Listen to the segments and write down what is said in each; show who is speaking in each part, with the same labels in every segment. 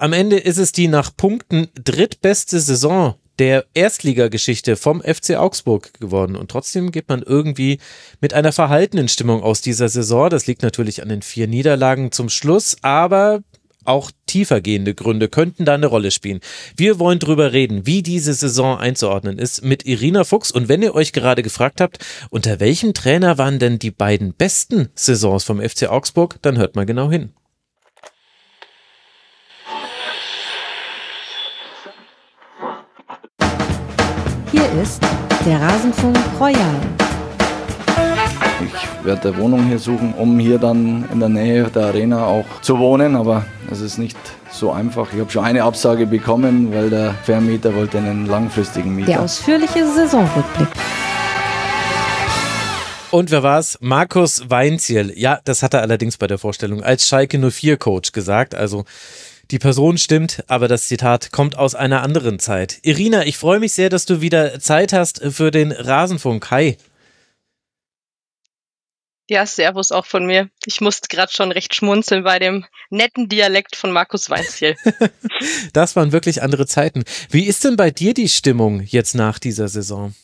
Speaker 1: Am Ende ist es die nach Punkten drittbeste Saison der Erstligageschichte vom FC Augsburg geworden. Und trotzdem geht man irgendwie mit einer verhaltenen Stimmung aus dieser Saison. Das liegt natürlich an den 4 Niederlagen zum Schluss, aber auch tiefergehende Gründe könnten da eine Rolle spielen. Wir wollen drüber reden, wie diese Saison einzuordnen ist, mit Irina Fuchs. Und wenn ihr euch gerade gefragt habt, unter welchem Trainer waren denn die beiden besten Saisons vom FC Augsburg, dann hört mal genau hin.
Speaker 2: Hier ist der Rasenfunk Royal.
Speaker 3: Ich werde eine Wohnung hier suchen, um hier dann in der Nähe der Arena auch zu wohnen, aber es ist nicht so einfach. Ich habe schon eine Absage bekommen, weil der Vermieter wollte einen langfristigen Mieter.
Speaker 2: Der ausführliche Saisonrückblick.
Speaker 1: Und wer war's? Markus Weinzierl. Ja, das hat er allerdings bei der Vorstellung als Schalke 04-Coach gesagt, also die Person stimmt, aber das Zitat kommt aus einer anderen Zeit. Irina, ich freue mich sehr, dass du wieder Zeit hast für den Rasenfunk. Hi.
Speaker 4: Ja, servus auch von mir. Ich musste gerade schon recht schmunzeln bei dem netten Dialekt von Markus Weinzierl.
Speaker 1: Das waren wirklich andere Zeiten. Wie ist denn bei dir die Stimmung jetzt nach dieser Saison?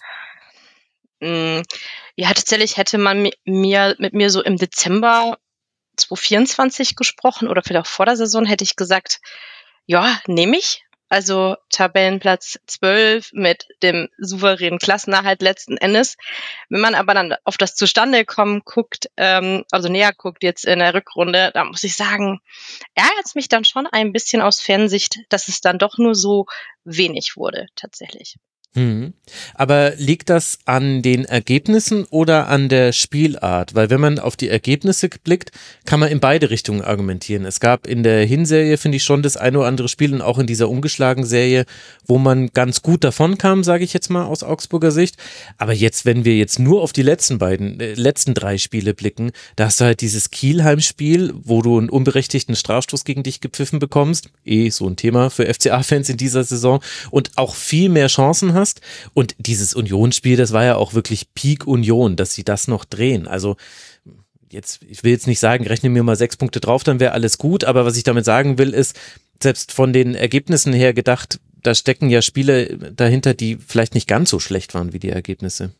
Speaker 4: Ja, tatsächlich hätte man mit mir so im Dezember 2024 gesprochen oder vielleicht auch vor der Saison, hätte ich gesagt, ja, nehme ich. Also Tabellenplatz 12 mit dem souveränen Klassenerhalt letzten Endes. Wenn man aber dann auf das Zustandekommen guckt, also näher guckt jetzt in der Rückrunde, da muss ich sagen, ärgert es mich dann schon ein bisschen aus Fansicht, dass es dann doch nur so wenig wurde tatsächlich.
Speaker 1: Aber liegt das an den Ergebnissen oder an der Spielart? Weil wenn man auf die Ergebnisse blickt, kann man in beide Richtungen argumentieren. Es gab in der Hinserie, finde ich, schon das eine oder andere Spiel und auch in dieser ungeschlagen Serie, wo man ganz gut davon kam, sage ich jetzt mal aus Augsburger Sicht. Aber jetzt, wenn wir jetzt nur auf die letzten 3 Spiele blicken, da hast du halt dieses Kiel-Heimspiel, wo du einen unberechtigten Strafstoß gegen dich gepfiffen bekommst. So ein Thema für FCA-Fans in dieser Saison. Und auch viel mehr Chancen hast. Und dieses Unionsspiel, das war ja auch wirklich Peak Union, dass sie das noch drehen. Also jetzt, ich will jetzt nicht sagen, rechne mir mal 6 Punkte drauf, dann wäre alles gut. Aber was ich damit sagen will, ist, selbst von den Ergebnissen her gedacht, da stecken ja Spiele dahinter, die vielleicht nicht ganz so schlecht waren wie die Ergebnisse.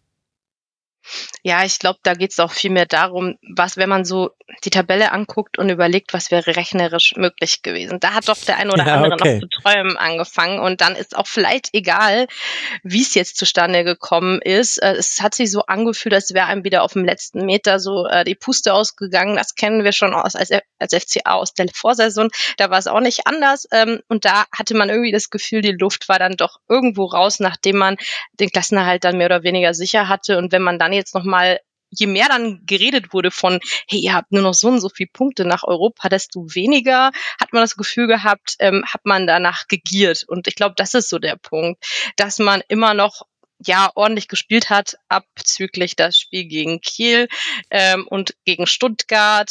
Speaker 4: Ja, ich glaube, da geht es auch viel mehr darum, wenn man so die Tabelle anguckt und überlegt, was wäre rechnerisch möglich gewesen. Da hat doch der ein oder andere noch zu träumen angefangen und dann ist auch vielleicht egal, wie es jetzt zustande gekommen ist. Es hat sich so angefühlt, als wäre einem wieder auf dem letzten Meter so die Puste ausgegangen. Das kennen wir schon als FCA aus der Vorsaison. Da war es auch nicht anders und da hatte man irgendwie das Gefühl, die Luft war dann doch irgendwo raus, nachdem man den Klassenerhalt dann mehr oder weniger sicher hatte. Und wenn man dann jetzt nochmal, je mehr dann geredet wurde von, hey, ihr habt nur noch so und so viele Punkte nach Europa, desto weniger hat man das Gefühl gehabt, hat man danach gegiert. Und ich glaube, das ist so der Punkt, dass man immer noch ordentlich gespielt hat, abzüglich das Spiel gegen Kiel und gegen Stuttgart.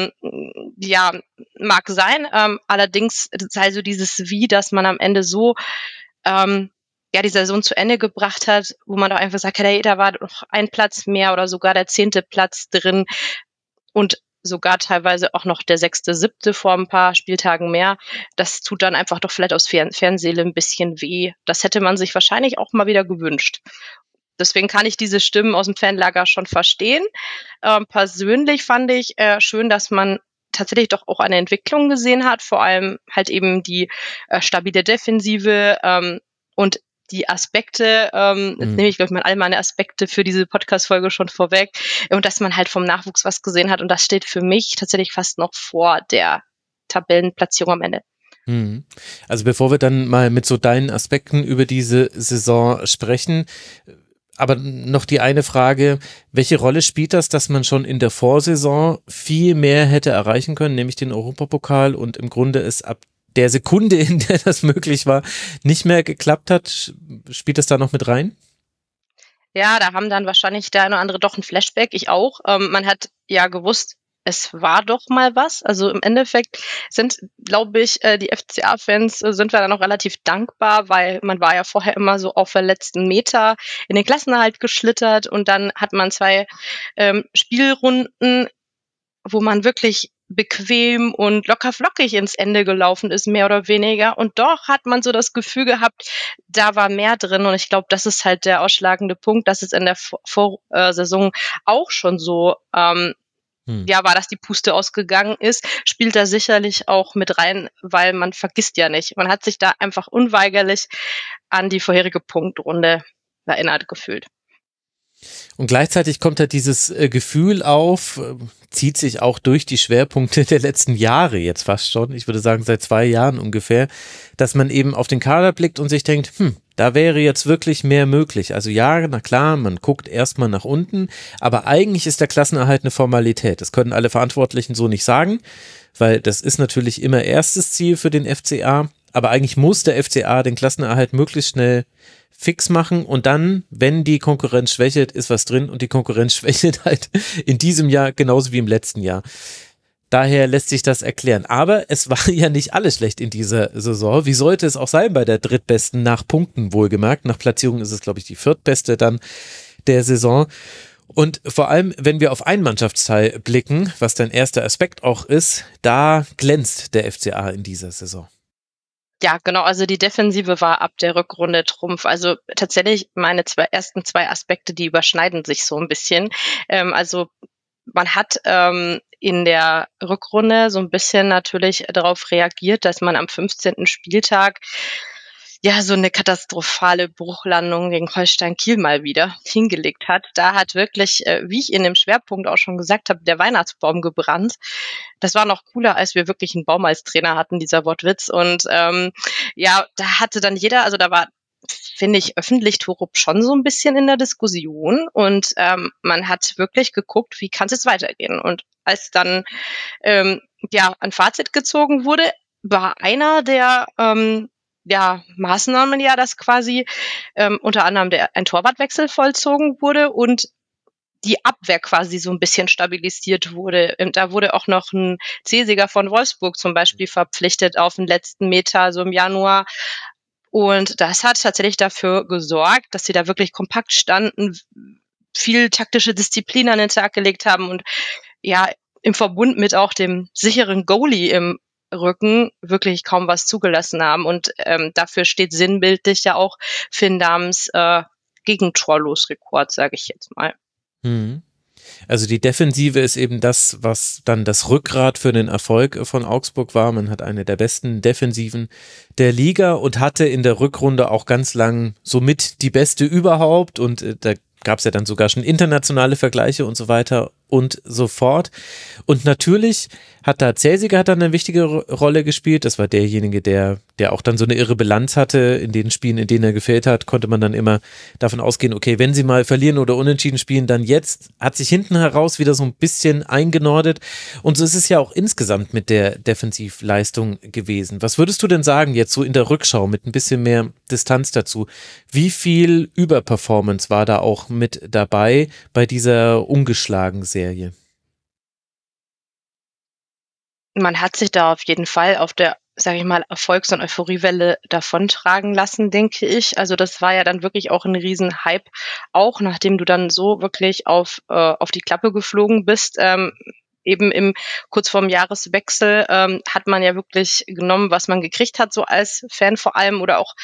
Speaker 4: Mag sein. Allerdings sei so dieses Wie, dass man am Ende so die Saison zu Ende gebracht hat, wo man doch einfach sagt, hey, da war noch ein Platz mehr oder sogar der 10. Platz drin und sogar teilweise auch noch der 6., 7. vor ein paar Spieltagen mehr. Das tut dann einfach doch vielleicht aus Fernseele ein bisschen weh. Das hätte man sich wahrscheinlich auch mal wieder gewünscht. Deswegen kann ich diese Stimmen aus dem Fanlager schon verstehen. Persönlich fand ich schön, dass man tatsächlich doch auch eine Entwicklung gesehen hat, vor allem halt eben die stabile Defensive und die Aspekte, jetzt nehme ich, glaube ich, mal all meine Aspekte für diese Podcast-Folge schon vorweg, und dass man halt vom Nachwuchs was gesehen hat und das steht für mich tatsächlich fast noch vor der Tabellenplatzierung am Ende.
Speaker 1: Also bevor wir dann mal mit so deinen Aspekten über diese Saison sprechen, aber noch die eine Frage, welche Rolle spielt das, dass man schon in der Vorsaison viel mehr hätte erreichen können, nämlich den Europapokal und im Grunde es ab der Sekunde, in der das möglich war, nicht mehr geklappt hat? Spielt das da noch mit rein?
Speaker 4: Ja, da haben dann wahrscheinlich der eine oder andere doch ein Flashback, ich auch. Man hat ja gewusst, es war doch mal was. Also im Endeffekt sind, glaube ich, die FCA-Fans sind wir dann auch relativ dankbar, weil man war ja vorher immer so auf der letzten Meter in den Klassenerhalt geschlittert und dann hat man 2 Spielrunden, wo man wirklich bequem und locker flockig ins Ende gelaufen ist, mehr oder weniger. Und doch hat man so das Gefühl gehabt, da war mehr drin. Und ich glaube, das ist halt der ausschlagende Punkt, dass es in der Vorsaison auch schon so war, dass die Puste ausgegangen ist, spielt da sicherlich auch mit rein, weil man vergisst ja nicht. Man hat sich da einfach unweigerlich an die vorherige Punktrunde erinnert gefühlt.
Speaker 1: Und gleichzeitig kommt halt dieses Gefühl auf, zieht sich auch durch die Schwerpunkte der letzten Jahre jetzt fast schon, ich würde sagen seit 2 Jahren ungefähr, dass man eben auf den Kader blickt und sich denkt, da wäre jetzt wirklich mehr möglich. Also ja, na klar, man guckt erstmal nach unten, aber eigentlich ist der Klassenerhalt eine Formalität. Das können alle Verantwortlichen so nicht sagen, weil das ist natürlich immer erstes Ziel für den FCA, aber eigentlich muss der FCA den Klassenerhalt möglichst schnell fix machen und dann, wenn die Konkurrenz schwächelt, ist was drin und die Konkurrenz schwächelt halt in diesem Jahr genauso wie im letzten Jahr. Daher lässt sich das erklären. Aber es war ja nicht alles schlecht in dieser Saison. Wie sollte es auch sein bei der drittbesten nach Punkten wohlgemerkt? Nach Platzierung ist es, glaube ich, die viertbeste dann der Saison. Und vor allem, wenn wir auf ein Mannschaftsteil blicken, was dein erster Aspekt auch ist, da glänzt der FCA in dieser Saison.
Speaker 4: Ja, genau, also die Defensive war ab der Rückrunde Trumpf. Also tatsächlich meine ersten zwei Aspekte, die überschneiden sich so ein bisschen. Also man hat in der Rückrunde so ein bisschen natürlich darauf reagiert, dass man am 15. Spieltag ja so eine katastrophale Bruchlandung gegen Holstein Kiel mal wieder hingelegt hat. Da hat wirklich, wie ich in dem Schwerpunkt auch schon gesagt habe, der Weihnachtsbaum gebrannt. Das war noch cooler, als wir wirklich einen Baum als Trainer hatten, dieser Wortwitz. Und da hatte dann jeder, also da war, finde ich, öffentlich Torup schon so ein bisschen in der Diskussion. Und man hat wirklich geguckt, wie kann es jetzt weitergehen. Und als dann ein Fazit gezogen wurde, war einer der Maßnahmen dass quasi unter anderem ein Torwartwechsel vollzogen wurde und die Abwehr quasi so ein bisschen stabilisiert wurde. Da wurde auch noch ein Cesiger von Wolfsburg zum Beispiel verpflichtet auf den letzten Meter, so im Januar. Und das hat tatsächlich dafür gesorgt, dass sie da wirklich kompakt standen, viel taktische Disziplin an den Tag gelegt haben und ja, im Verbund mit auch dem sicheren Goalie im Rücken wirklich kaum was zugelassen haben. Und dafür steht sinnbildlich ja auch Finn Dahms Gegentorlosrekord, sage ich jetzt mal.
Speaker 1: Also die Defensive ist eben das, was dann das Rückgrat für den Erfolg von Augsburg war. Man hat eine der besten Defensiven der Liga und hatte in der Rückrunde auch ganz lang somit die beste überhaupt und da gab es ja dann sogar schon internationale Vergleiche und so weiter und so fort. Und natürlich hat da Cesiger dann eine wichtige Rolle gespielt. Das war derjenige, der auch dann so eine irre Bilanz hatte. In den Spielen, in denen er gefehlt hat, konnte man dann immer davon ausgehen, okay, wenn sie mal verlieren oder unentschieden spielen, dann jetzt. Hat sich hinten heraus wieder so ein bisschen eingenordet. Und so ist es ja auch insgesamt mit der Defensivleistung gewesen. Was würdest du denn sagen jetzt so in der Rückschau mit ein bisschen mehr Distanz dazu? Wie viel Überperformance war da auch mit dabei bei dieser ungeschlagen Serie?
Speaker 4: Man hat sich da auf jeden Fall auf der, sage ich mal, Erfolgs- und Euphoriewelle davontragen lassen, denke ich. Also das war ja dann wirklich auch ein Riesenhype, auch nachdem du dann so wirklich auf die Klappe geflogen bist. Eben kurz vorm Jahreswechsel hat man ja wirklich genommen, was man gekriegt hat, so als Fan vor allem oder auch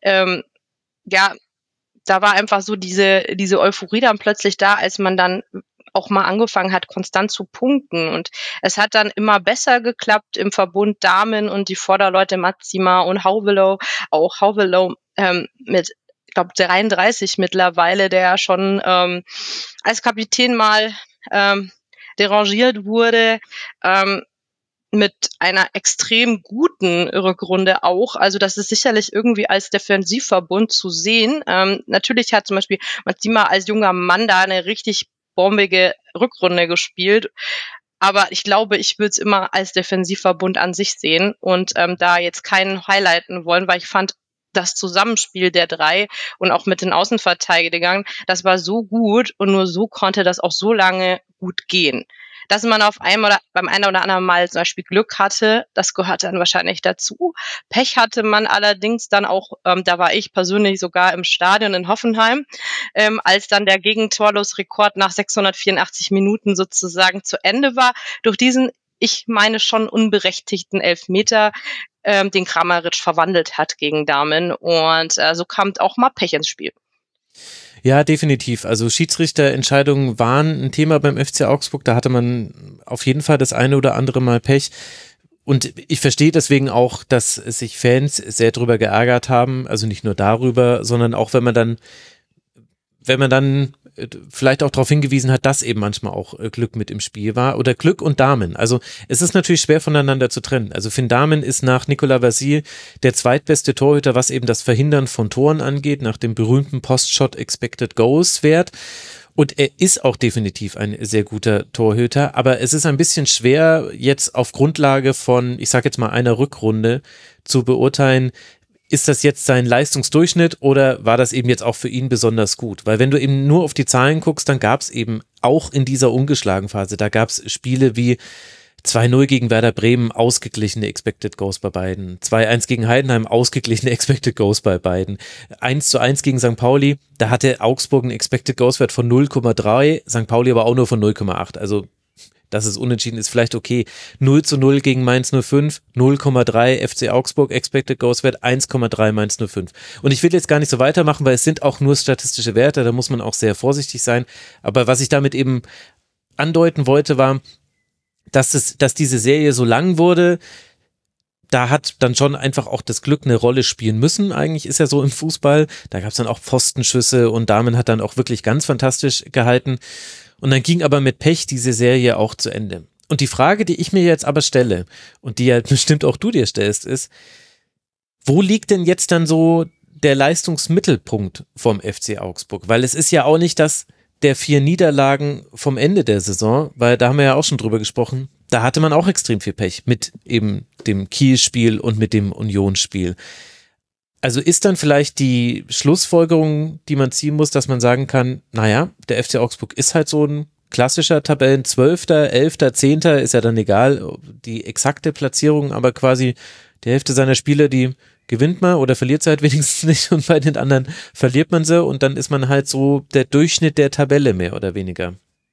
Speaker 4: da war einfach so diese Euphorie dann plötzlich da, als man dann auch mal angefangen hat, konstant zu punkten. Und es hat dann immer besser geklappt im Verbund Damen und die Vorderleute Matsima und Hauvelow, auch Hauvelow mit, ich glaube, 33 mittlerweile, der schon als Kapitän mal derangiert wurde, mit einer extrem guten Rückrunde auch. Also das ist sicherlich irgendwie als Defensivverbund zu sehen. Natürlich hat zum Beispiel Matsima als junger Mann da eine richtig bombige Rückrunde gespielt. Aber ich glaube, ich würde es immer als Defensivverbund an sich sehen und da jetzt keinen highlighten wollen, weil ich fand, das Zusammenspiel der drei und auch mit den Außenverteidigern, das war so gut und nur so konnte das auch so lange gut gehen. Dass man auf einmal oder beim einen oder anderen Mal zum Beispiel Glück hatte, das gehört dann wahrscheinlich dazu. Pech hatte man allerdings dann auch, da war ich persönlich sogar im Stadion in Hoffenheim, als dann der Gegentorlosrekord nach 684 Minuten sozusagen zu Ende war. Durch diesen ich meine schon unberechtigten Elfmeter, den Kramaric verwandelt hat gegen Damen. Und so kam auch mal Pech ins Spiel.
Speaker 1: Ja, definitiv. Also Schiedsrichterentscheidungen waren ein Thema beim FC Augsburg. Da hatte man auf jeden Fall das eine oder andere Mal Pech. Und ich verstehe deswegen auch, dass sich Fans sehr drüber geärgert haben. Also nicht nur darüber, sondern auch, wenn man dann vielleicht auch darauf hingewiesen hat, dass eben manchmal auch Glück mit im Spiel war oder Glück und Damen. Also es ist natürlich schwer voneinander zu trennen. Also Finn Dahmen ist nach Nicolas Vasil der zweitbeste Torhüter, was eben das Verhindern von Toren angeht, nach dem berühmten Post-Shot Expected Goals Wert. Und er ist auch definitiv ein sehr guter Torhüter, aber es ist ein bisschen schwer, jetzt auf Grundlage von, ich sage jetzt mal, einer Rückrunde zu beurteilen, ist das jetzt sein Leistungsdurchschnitt oder war das eben jetzt auch für ihn besonders gut? Weil wenn du eben nur auf die Zahlen guckst, dann gab es eben auch in dieser ungeschlagen Phase, da gab es Spiele wie 2-0 gegen Werder Bremen, ausgeglichene Expected Goals bei beiden. 2-1 gegen Heidenheim, ausgeglichene Expected Goals bei beiden. 1-1 gegen St. Pauli, da hatte Augsburg einen Expected Goals Wert von 0,3, St. Pauli aber auch nur von 0,8. Also dass es unentschieden ist, vielleicht okay. 0-0 gegen Mainz 05, 0,3 FC Augsburg, Expected Goals Wert 1,3 Mainz 05. Und ich will jetzt gar nicht so weitermachen, weil es sind auch nur statistische Werte, da muss man auch sehr vorsichtig sein. Aber was ich damit eben andeuten wollte, war, dass diese Serie so lang wurde, da hat dann schon einfach auch das Glück eine Rolle spielen müssen. Eigentlich ist ja so im Fußball. Da gab es dann auch Pfostenschüsse und Dahmen hat dann auch wirklich ganz fantastisch gehalten. Und dann ging aber mit Pech diese Serie auch zu Ende. Und die Frage, die ich mir jetzt aber stelle und die ja bestimmt auch du dir stellst, ist, wo liegt denn jetzt dann so der Leistungsmittelpunkt vom FC Augsburg? Weil es ist ja auch nicht das der 4 Niederlagen vom Ende der Saison, weil da haben wir ja auch schon drüber gesprochen, da hatte man auch extrem viel Pech mit eben dem Kiel-Spiel und mit dem Union-Spiel. Also ist dann vielleicht die Schlussfolgerung, die man ziehen muss, dass man sagen kann, naja, der FC Augsburg ist halt so ein klassischer Tabellen-12., 11., 10., ist ja dann egal, die exakte Platzierung, aber quasi die Hälfte seiner Spiele, die gewinnt man oder verliert sie halt wenigstens nicht und bei den anderen verliert man sie und dann ist man halt so der Durchschnitt der Tabelle mehr oder weniger.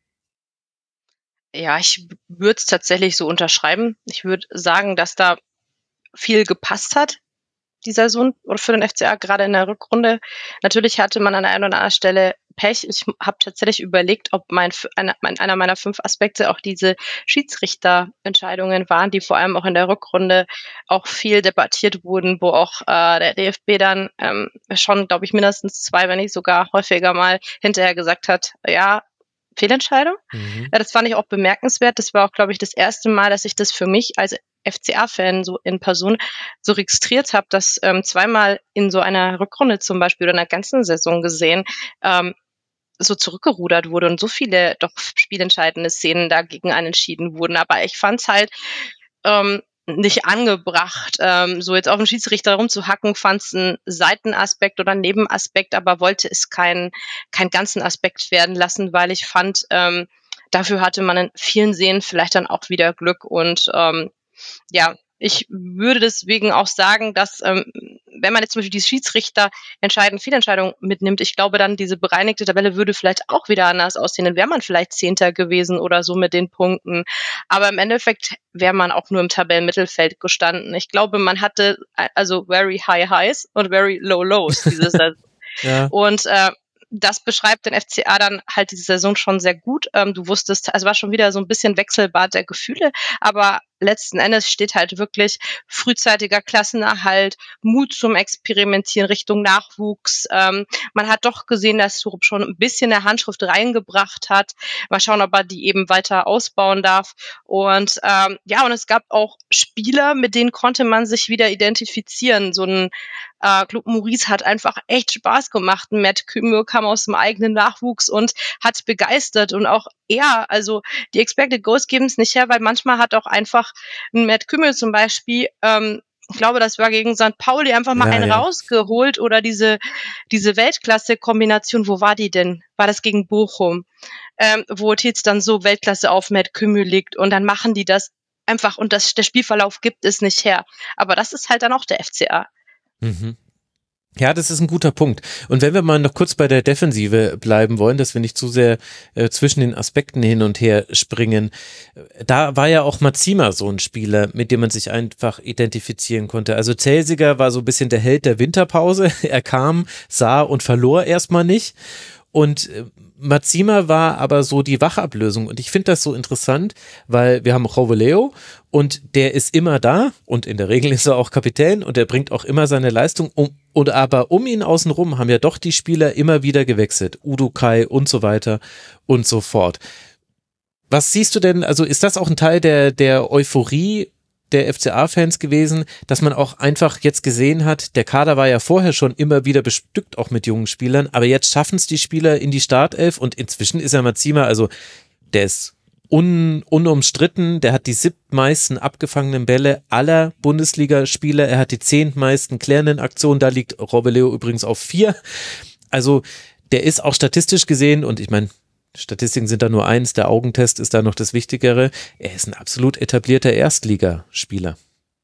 Speaker 4: Ja, ich würde es tatsächlich so unterschreiben. Ich würde sagen, dass da viel gepasst hat dieser Saison oder für den FCA, gerade in der Rückrunde. Natürlich hatte man an einer oder anderen Stelle Pech. Ich habe tatsächlich überlegt, ob einer meiner 5 Aspekte auch diese Schiedsrichterentscheidungen waren, die vor allem auch in der Rückrunde auch viel debattiert wurden, wo auch der DFB dann schon, glaube ich, mindestens 2, wenn nicht sogar häufiger mal hinterher gesagt hat, ja, Fehlentscheidung. Ja, das fand ich auch bemerkenswert. Das war auch, glaube ich, das erste Mal, dass ich das für mich als FCA-Fan so in Person so registriert habe, dass zweimal in so einer Rückrunde zum Beispiel oder einer ganzen Saison gesehen so zurückgerudert wurde und so viele doch spielentscheidende Szenen dagegen entschieden wurden. Aber ich fand es halt nicht angebracht, so jetzt auf den Schiedsrichter rumzuhacken, fand es einen Seitenaspekt oder einen Nebenaspekt, aber wollte es keinen ganzen Aspekt werden lassen, weil ich fand, dafür hatte man in vielen Szenen vielleicht dann auch wieder Glück und ja, ich würde deswegen auch sagen, dass wenn man jetzt zum Beispiel die Schiedsrichter Fehlentscheidungen mitnimmt, ich glaube dann, diese bereinigte Tabelle würde vielleicht auch wieder anders aussehen. Dann wäre man vielleicht 10. gewesen oder so mit den Punkten. Aber im Endeffekt wäre man auch nur im Tabellenmittelfeld gestanden. Ich glaube, man hatte also very high highs und very low lows diese Saison.
Speaker 1: Ja.
Speaker 4: Und das beschreibt den FCA dann halt diese Saison schon sehr gut. Du wusstest, also war schon wieder so ein bisschen Wechselbad der Gefühle, aber letzten Endes steht halt wirklich frühzeitiger Klassenerhalt, Mut zum Experimentieren Richtung Nachwuchs. Man hat doch gesehen, dass Surup schon ein bisschen eine Handschrift reingebracht hat. Mal schauen, ob er die eben weiter ausbauen darf. Und ja, und es gab auch Spieler, mit denen konnte man sich wieder identifizieren. So ein Claude Maurice hat einfach echt Spaß gemacht. Matt Kümmel kam aus dem eigenen Nachwuchs und hat begeistert und auch er, also die Expected Goals geben es nicht her, weil manchmal hat auch einfach ein Matt Kümmel zum Beispiel, ich glaube, das war gegen St. Pauli, einfach mal einen rausgeholt oder diese Weltklasse-Kombination, wo war die denn? War das gegen Bochum? Wo Tietz dann so Weltklasse auf Matt Kümmel liegt und dann machen die das einfach und der Spielverlauf gibt es nicht her. Aber das ist halt dann auch der FCA.
Speaker 1: Mhm. Ja, das ist ein guter Punkt. Und wenn wir mal noch kurz bei der Defensive bleiben wollen, dass wir nicht zu sehr zwischen den Aspekten hin und her springen, da war ja auch Mazima so ein Spieler, mit dem man sich einfach identifizieren konnte. Also Zelsiger war so ein bisschen der Held der Winterpause. Er kam, sah und verlor erstmal nicht. Und Mazima war aber so die Wachablösung. Und ich finde das so interessant, weil wir haben Rovelleo und der ist immer da und in der Regel ist er auch Kapitän und er bringt auch immer seine Leistung. Aber um ihn außenrum haben ja doch die Spieler immer wieder gewechselt. Uduokai und so weiter und so fort. Was siehst du denn, also ist das auch ein Teil der Euphorie der FCA-Fans gewesen, dass man auch einfach jetzt gesehen hat, der Kader war ja vorher schon immer wieder bestückt, auch mit jungen Spielern, aber jetzt schaffen es die Spieler in die Startelf und inzwischen ist ja Mazima, also der ist unumstritten, der hat die 7. meisten abgefangenen Bälle aller Bundesligaspieler, er hat die 10. meisten klärenden Aktionen, da liegt Rovelleo übrigens auf 4, also der ist auch statistisch gesehen und ich meine, Statistiken sind da nur eins, der Augentest ist da noch das Wichtigere. Er ist ein absolut etablierter Erstligaspieler.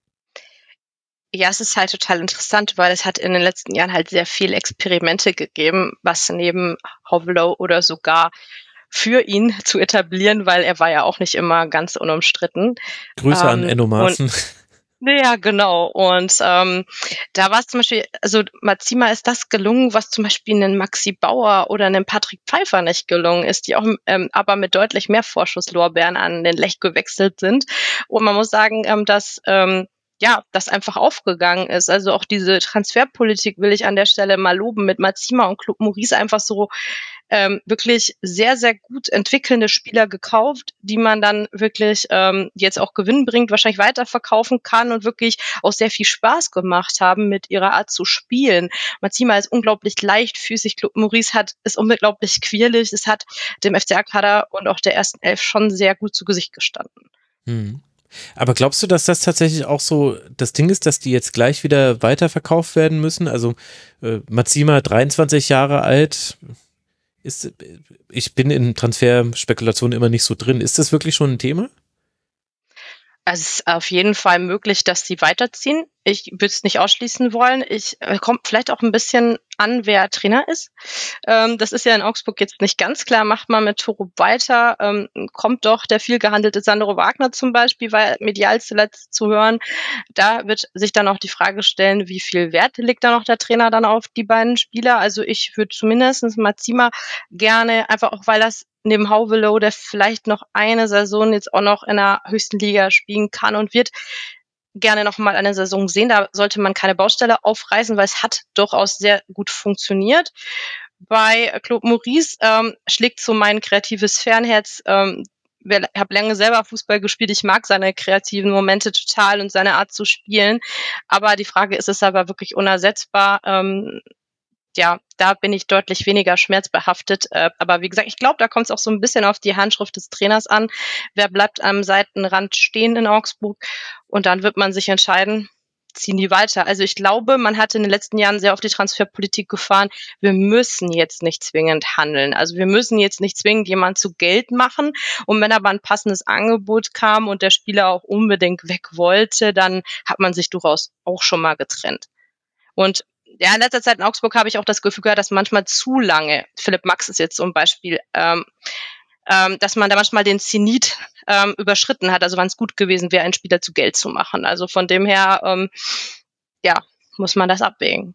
Speaker 4: Ja, es ist halt total interessant, weil es hat in den letzten Jahren halt sehr viele Experimente gegeben, was neben Hovelo oder sogar für ihn zu etablieren, weil er war ja auch nicht immer ganz unumstritten.
Speaker 1: Grüße an Enno Maaßen.
Speaker 4: Ja, genau. Und da war es zum Beispiel, also Mazima ist das gelungen, was zum Beispiel einen Maxi Bauer oder einem Patrick Pfeiffer nicht gelungen ist, die auch aber mit deutlich mehr Vorschusslorbeeren an den Lech gewechselt sind. Und man muss sagen, dass das einfach aufgegangen ist. Also auch diese Transferpolitik will ich an der Stelle mal loben mit Mazima und Club Maurice einfach so wirklich sehr, sehr gut entwickelnde Spieler gekauft, die man dann wirklich jetzt auch gewinnbringend wahrscheinlich weiterverkaufen kann und wirklich auch sehr viel Spaß gemacht haben mit ihrer Art zu spielen. Mazima ist unglaublich leichtfüßig, Club Maurice ist unglaublich quirlig, es hat dem FCA-Kader und auch der ersten Elf schon sehr gut zu Gesicht gestanden.
Speaker 1: Aber glaubst du, dass das tatsächlich auch so das Ding ist, dass die jetzt gleich wieder weiterverkauft werden müssen? Also Mazima 23 Jahre alt, ich bin in Transferspekulationen immer nicht so drin. Ist das wirklich schon ein Thema?
Speaker 4: Also es ist auf jeden Fall möglich, dass sie weiterziehen. Ich würde es nicht ausschließen wollen. Kommt vielleicht auch ein bisschen an, wer Trainer ist. Das ist ja in Augsburg jetzt nicht ganz klar. Macht man mit Torup weiter? Kommt doch der viel gehandelte Sandro Wagner zum Beispiel, weil medial zuletzt zu hören. Da wird sich dann auch die Frage stellen, wie viel Wert legt da noch der Trainer dann auf die beiden Spieler? Also ich würde zumindest Mazima gerne, einfach auch, weil das neben Hovelo, der vielleicht noch eine Saison jetzt auch noch in der höchsten Liga spielen kann und wird, gerne noch mal eine Saison sehen. Da sollte man keine Baustelle aufreißen, weil es hat durchaus sehr gut funktioniert. Bei Claude Maurice schlägt so mein kreatives Fernherz. Ich habe lange selber Fußball gespielt. Ich mag seine kreativen Momente total und seine Art zu spielen. Aber die Frage ist, es aber wirklich unersetzbar? Da bin ich deutlich weniger schmerzbehaftet. Aber wie gesagt, ich glaube, da kommt es auch so ein bisschen auf die Handschrift des Trainers an. Wer bleibt am Seitenrand stehen in Augsburg? Und dann wird man sich entscheiden, ziehen die weiter. Also ich glaube, man hat in den letzten Jahren sehr auf die Transferpolitik gefahren. Wir müssen jetzt nicht zwingend handeln. Also wir müssen jetzt nicht zwingend jemanden zu Geld machen. Und wenn aber ein passendes Angebot kam und der Spieler auch unbedingt weg wollte, dann hat man sich durchaus auch schon mal getrennt. Und ja, in letzter Zeit in Augsburg habe ich auch das Gefühl gehabt, dass manchmal zu lange, Philipp Max ist jetzt so ein Beispiel, dass man da manchmal den Zenit überschritten hat, also wann es gut gewesen wäre, einen Spieler zu Geld zu machen. Also von dem her, muss man das abwägen.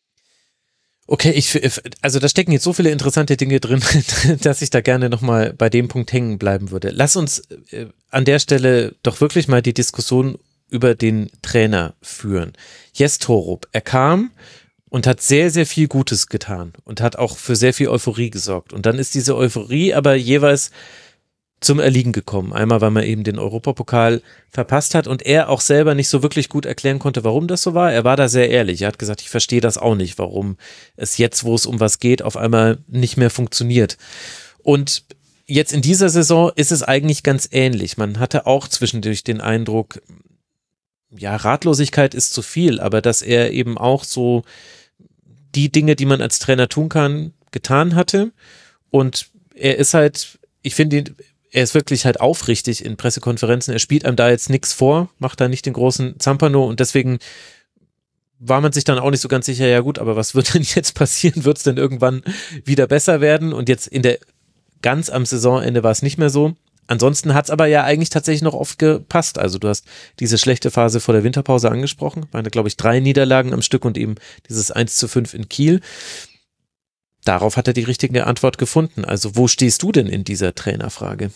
Speaker 1: Okay, also da stecken jetzt so viele interessante Dinge drin, dass ich da gerne nochmal bei dem Punkt hängen bleiben würde. Lass uns an der Stelle doch wirklich mal die Diskussion über den Trainer führen. Jes Torup, er kam und hat sehr, sehr viel Gutes getan und hat auch für sehr viel Euphorie gesorgt. Und dann ist diese Euphorie aber jeweils zum Erliegen gekommen. Einmal, weil man eben den Europapokal verpasst hat und er auch selber nicht so wirklich gut erklären konnte, warum das so war. Er war da sehr ehrlich. Er hat gesagt, ich verstehe das auch nicht, warum es jetzt, wo es um was geht, auf einmal nicht mehr funktioniert. Und jetzt in dieser Saison ist es eigentlich ganz ähnlich. Man hatte auch zwischendurch den Eindruck, ja, Ratlosigkeit ist zu viel, aber dass er eben auch so die Dinge, die man als Trainer tun kann, getan hatte. Und er ist halt, ich finde ihn, er ist wirklich halt aufrichtig in Pressekonferenzen. Er spielt einem da jetzt nichts vor, macht da nicht den großen Zampano und deswegen war man sich dann auch nicht so ganz sicher, ja gut, aber was wird denn jetzt passieren? Wird es denn irgendwann wieder besser werden? Und jetzt ganz am Saisonende war es nicht mehr so. Ansonsten hat es aber ja eigentlich tatsächlich noch oft gepasst. Also du hast diese schlechte Phase vor der Winterpause angesprochen. Waren da, glaube ich, 3 Niederlagen am Stück und eben dieses 1:5 in Kiel. Darauf hat er die richtige Antwort gefunden. Also wo stehst du denn in dieser Trainerfrage?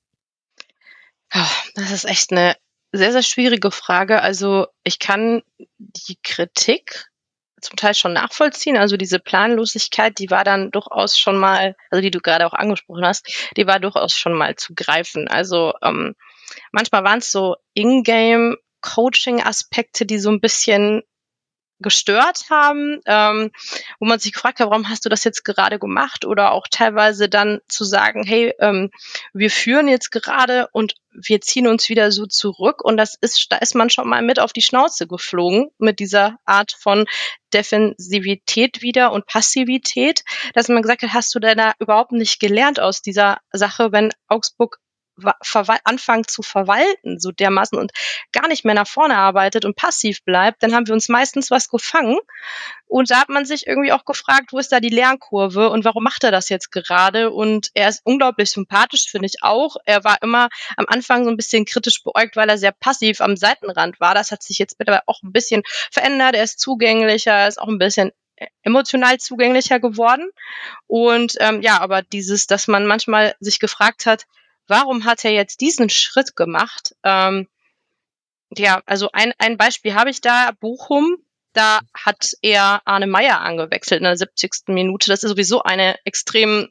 Speaker 4: Das ist echt eine sehr, sehr schwierige Frage. Also ich kann die Kritik zum Teil schon nachvollziehen. Also diese Planlosigkeit, die war dann durchaus schon mal, also die du gerade auch angesprochen hast, die war durchaus schon mal zu greifen. Also manchmal waren es so Ingame-Coaching-Aspekte, die so ein bisschen gestört haben, wo man sich gefragt hat, warum hast du das jetzt gerade gemacht? Oder auch teilweise dann zu sagen, hey, wir führen jetzt gerade und wir ziehen uns wieder so zurück. Und da ist man schon mal mit auf die Schnauze geflogen mit dieser Art von Defensivität wieder und Passivität, dass man gesagt hat, hast du denn da überhaupt nicht gelernt aus dieser Sache, wenn Augsburg anfangen zu verwalten, so dermaßen und gar nicht mehr nach vorne arbeitet und passiv bleibt, dann haben wir uns meistens was gefangen. Und da hat man sich irgendwie auch gefragt, wo ist da die Lernkurve und warum macht er das jetzt gerade? Und er ist unglaublich sympathisch, finde ich auch. Er war immer am Anfang so ein bisschen kritisch beäugt, weil er sehr passiv am Seitenrand war. Das hat sich jetzt mittlerweile auch ein bisschen verändert. Er ist zugänglicher, er ist auch ein bisschen emotional zugänglicher geworden. Und aber dass man manchmal sich gefragt hat, warum hat er jetzt diesen Schritt gemacht? Also ein Beispiel habe ich da, Bochum. Da hat er Arne Meyer angewechselt in der 70. Minute. Das ist sowieso eine extrem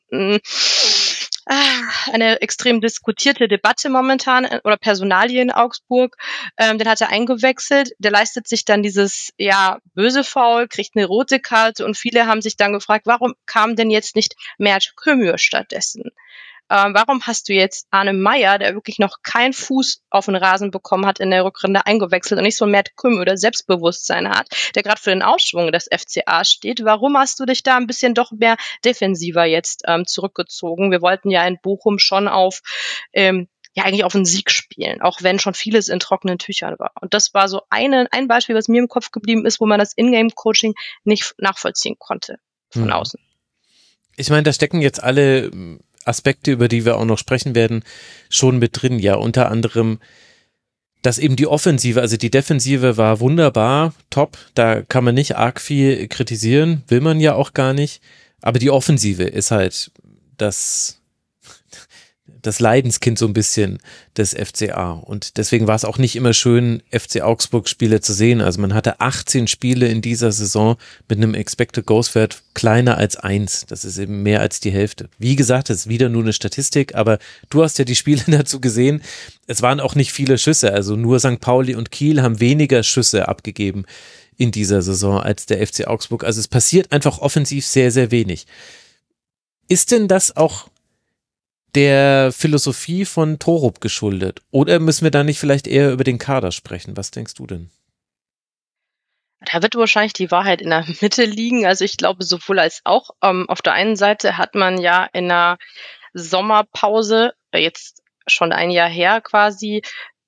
Speaker 4: diskutierte Debatte momentan oder Personalie in Augsburg. Den hat er eingewechselt. Der leistet sich dann dieses böse Foul, kriegt eine rote Karte und viele haben sich dann gefragt, warum kam denn jetzt nicht Mert Kömür stattdessen? Warum hast du jetzt Arne Meyer, der wirklich noch keinen Fuß auf den Rasen bekommen hat in der Rückrunde, eingewechselt und nicht so Mert Kömür, der Selbstbewusstsein hat, der gerade für den Aufschwung des FCA steht? Warum hast du dich da ein bisschen doch mehr defensiver jetzt zurückgezogen? Wir wollten ja in Bochum schon eigentlich auf einen Sieg spielen, auch wenn schon vieles in trockenen Tüchern war. Und das war so ein Beispiel, was mir im Kopf geblieben ist, wo man das Ingame-Coaching nicht nachvollziehen konnte von außen.
Speaker 1: Ich meine, da stecken jetzt alle Aspekte, über die wir auch noch sprechen werden, schon mit drin. Ja, unter anderem, dass eben die Offensive, also die Defensive war wunderbar, top, da kann man nicht arg viel kritisieren, will man ja auch gar nicht, aber die Offensive ist halt das Leidenskind so ein bisschen des FCA und deswegen war es auch nicht immer schön, FC Augsburg Spiele zu sehen. Also man hatte 18 Spiele in dieser Saison mit einem Expected Goals Wert kleiner als 1. Das ist eben mehr als die Hälfte. Wie gesagt, das ist wieder nur eine Statistik, aber du hast ja die Spiele dazu gesehen. Es waren auch nicht viele Schüsse, also nur St. Pauli und Kiel haben weniger Schüsse abgegeben in dieser Saison als der FC Augsburg. Also es passiert einfach offensiv sehr, sehr wenig. Ist denn das auch der Philosophie von Torup geschuldet? Oder müssen wir da nicht vielleicht eher über den Kader sprechen? Was denkst du denn?
Speaker 4: Da wird wahrscheinlich die Wahrheit in der Mitte liegen. Also ich glaube sowohl als auch. Auf der einen Seite hat man ja in der Sommerpause, jetzt schon ein Jahr her quasi,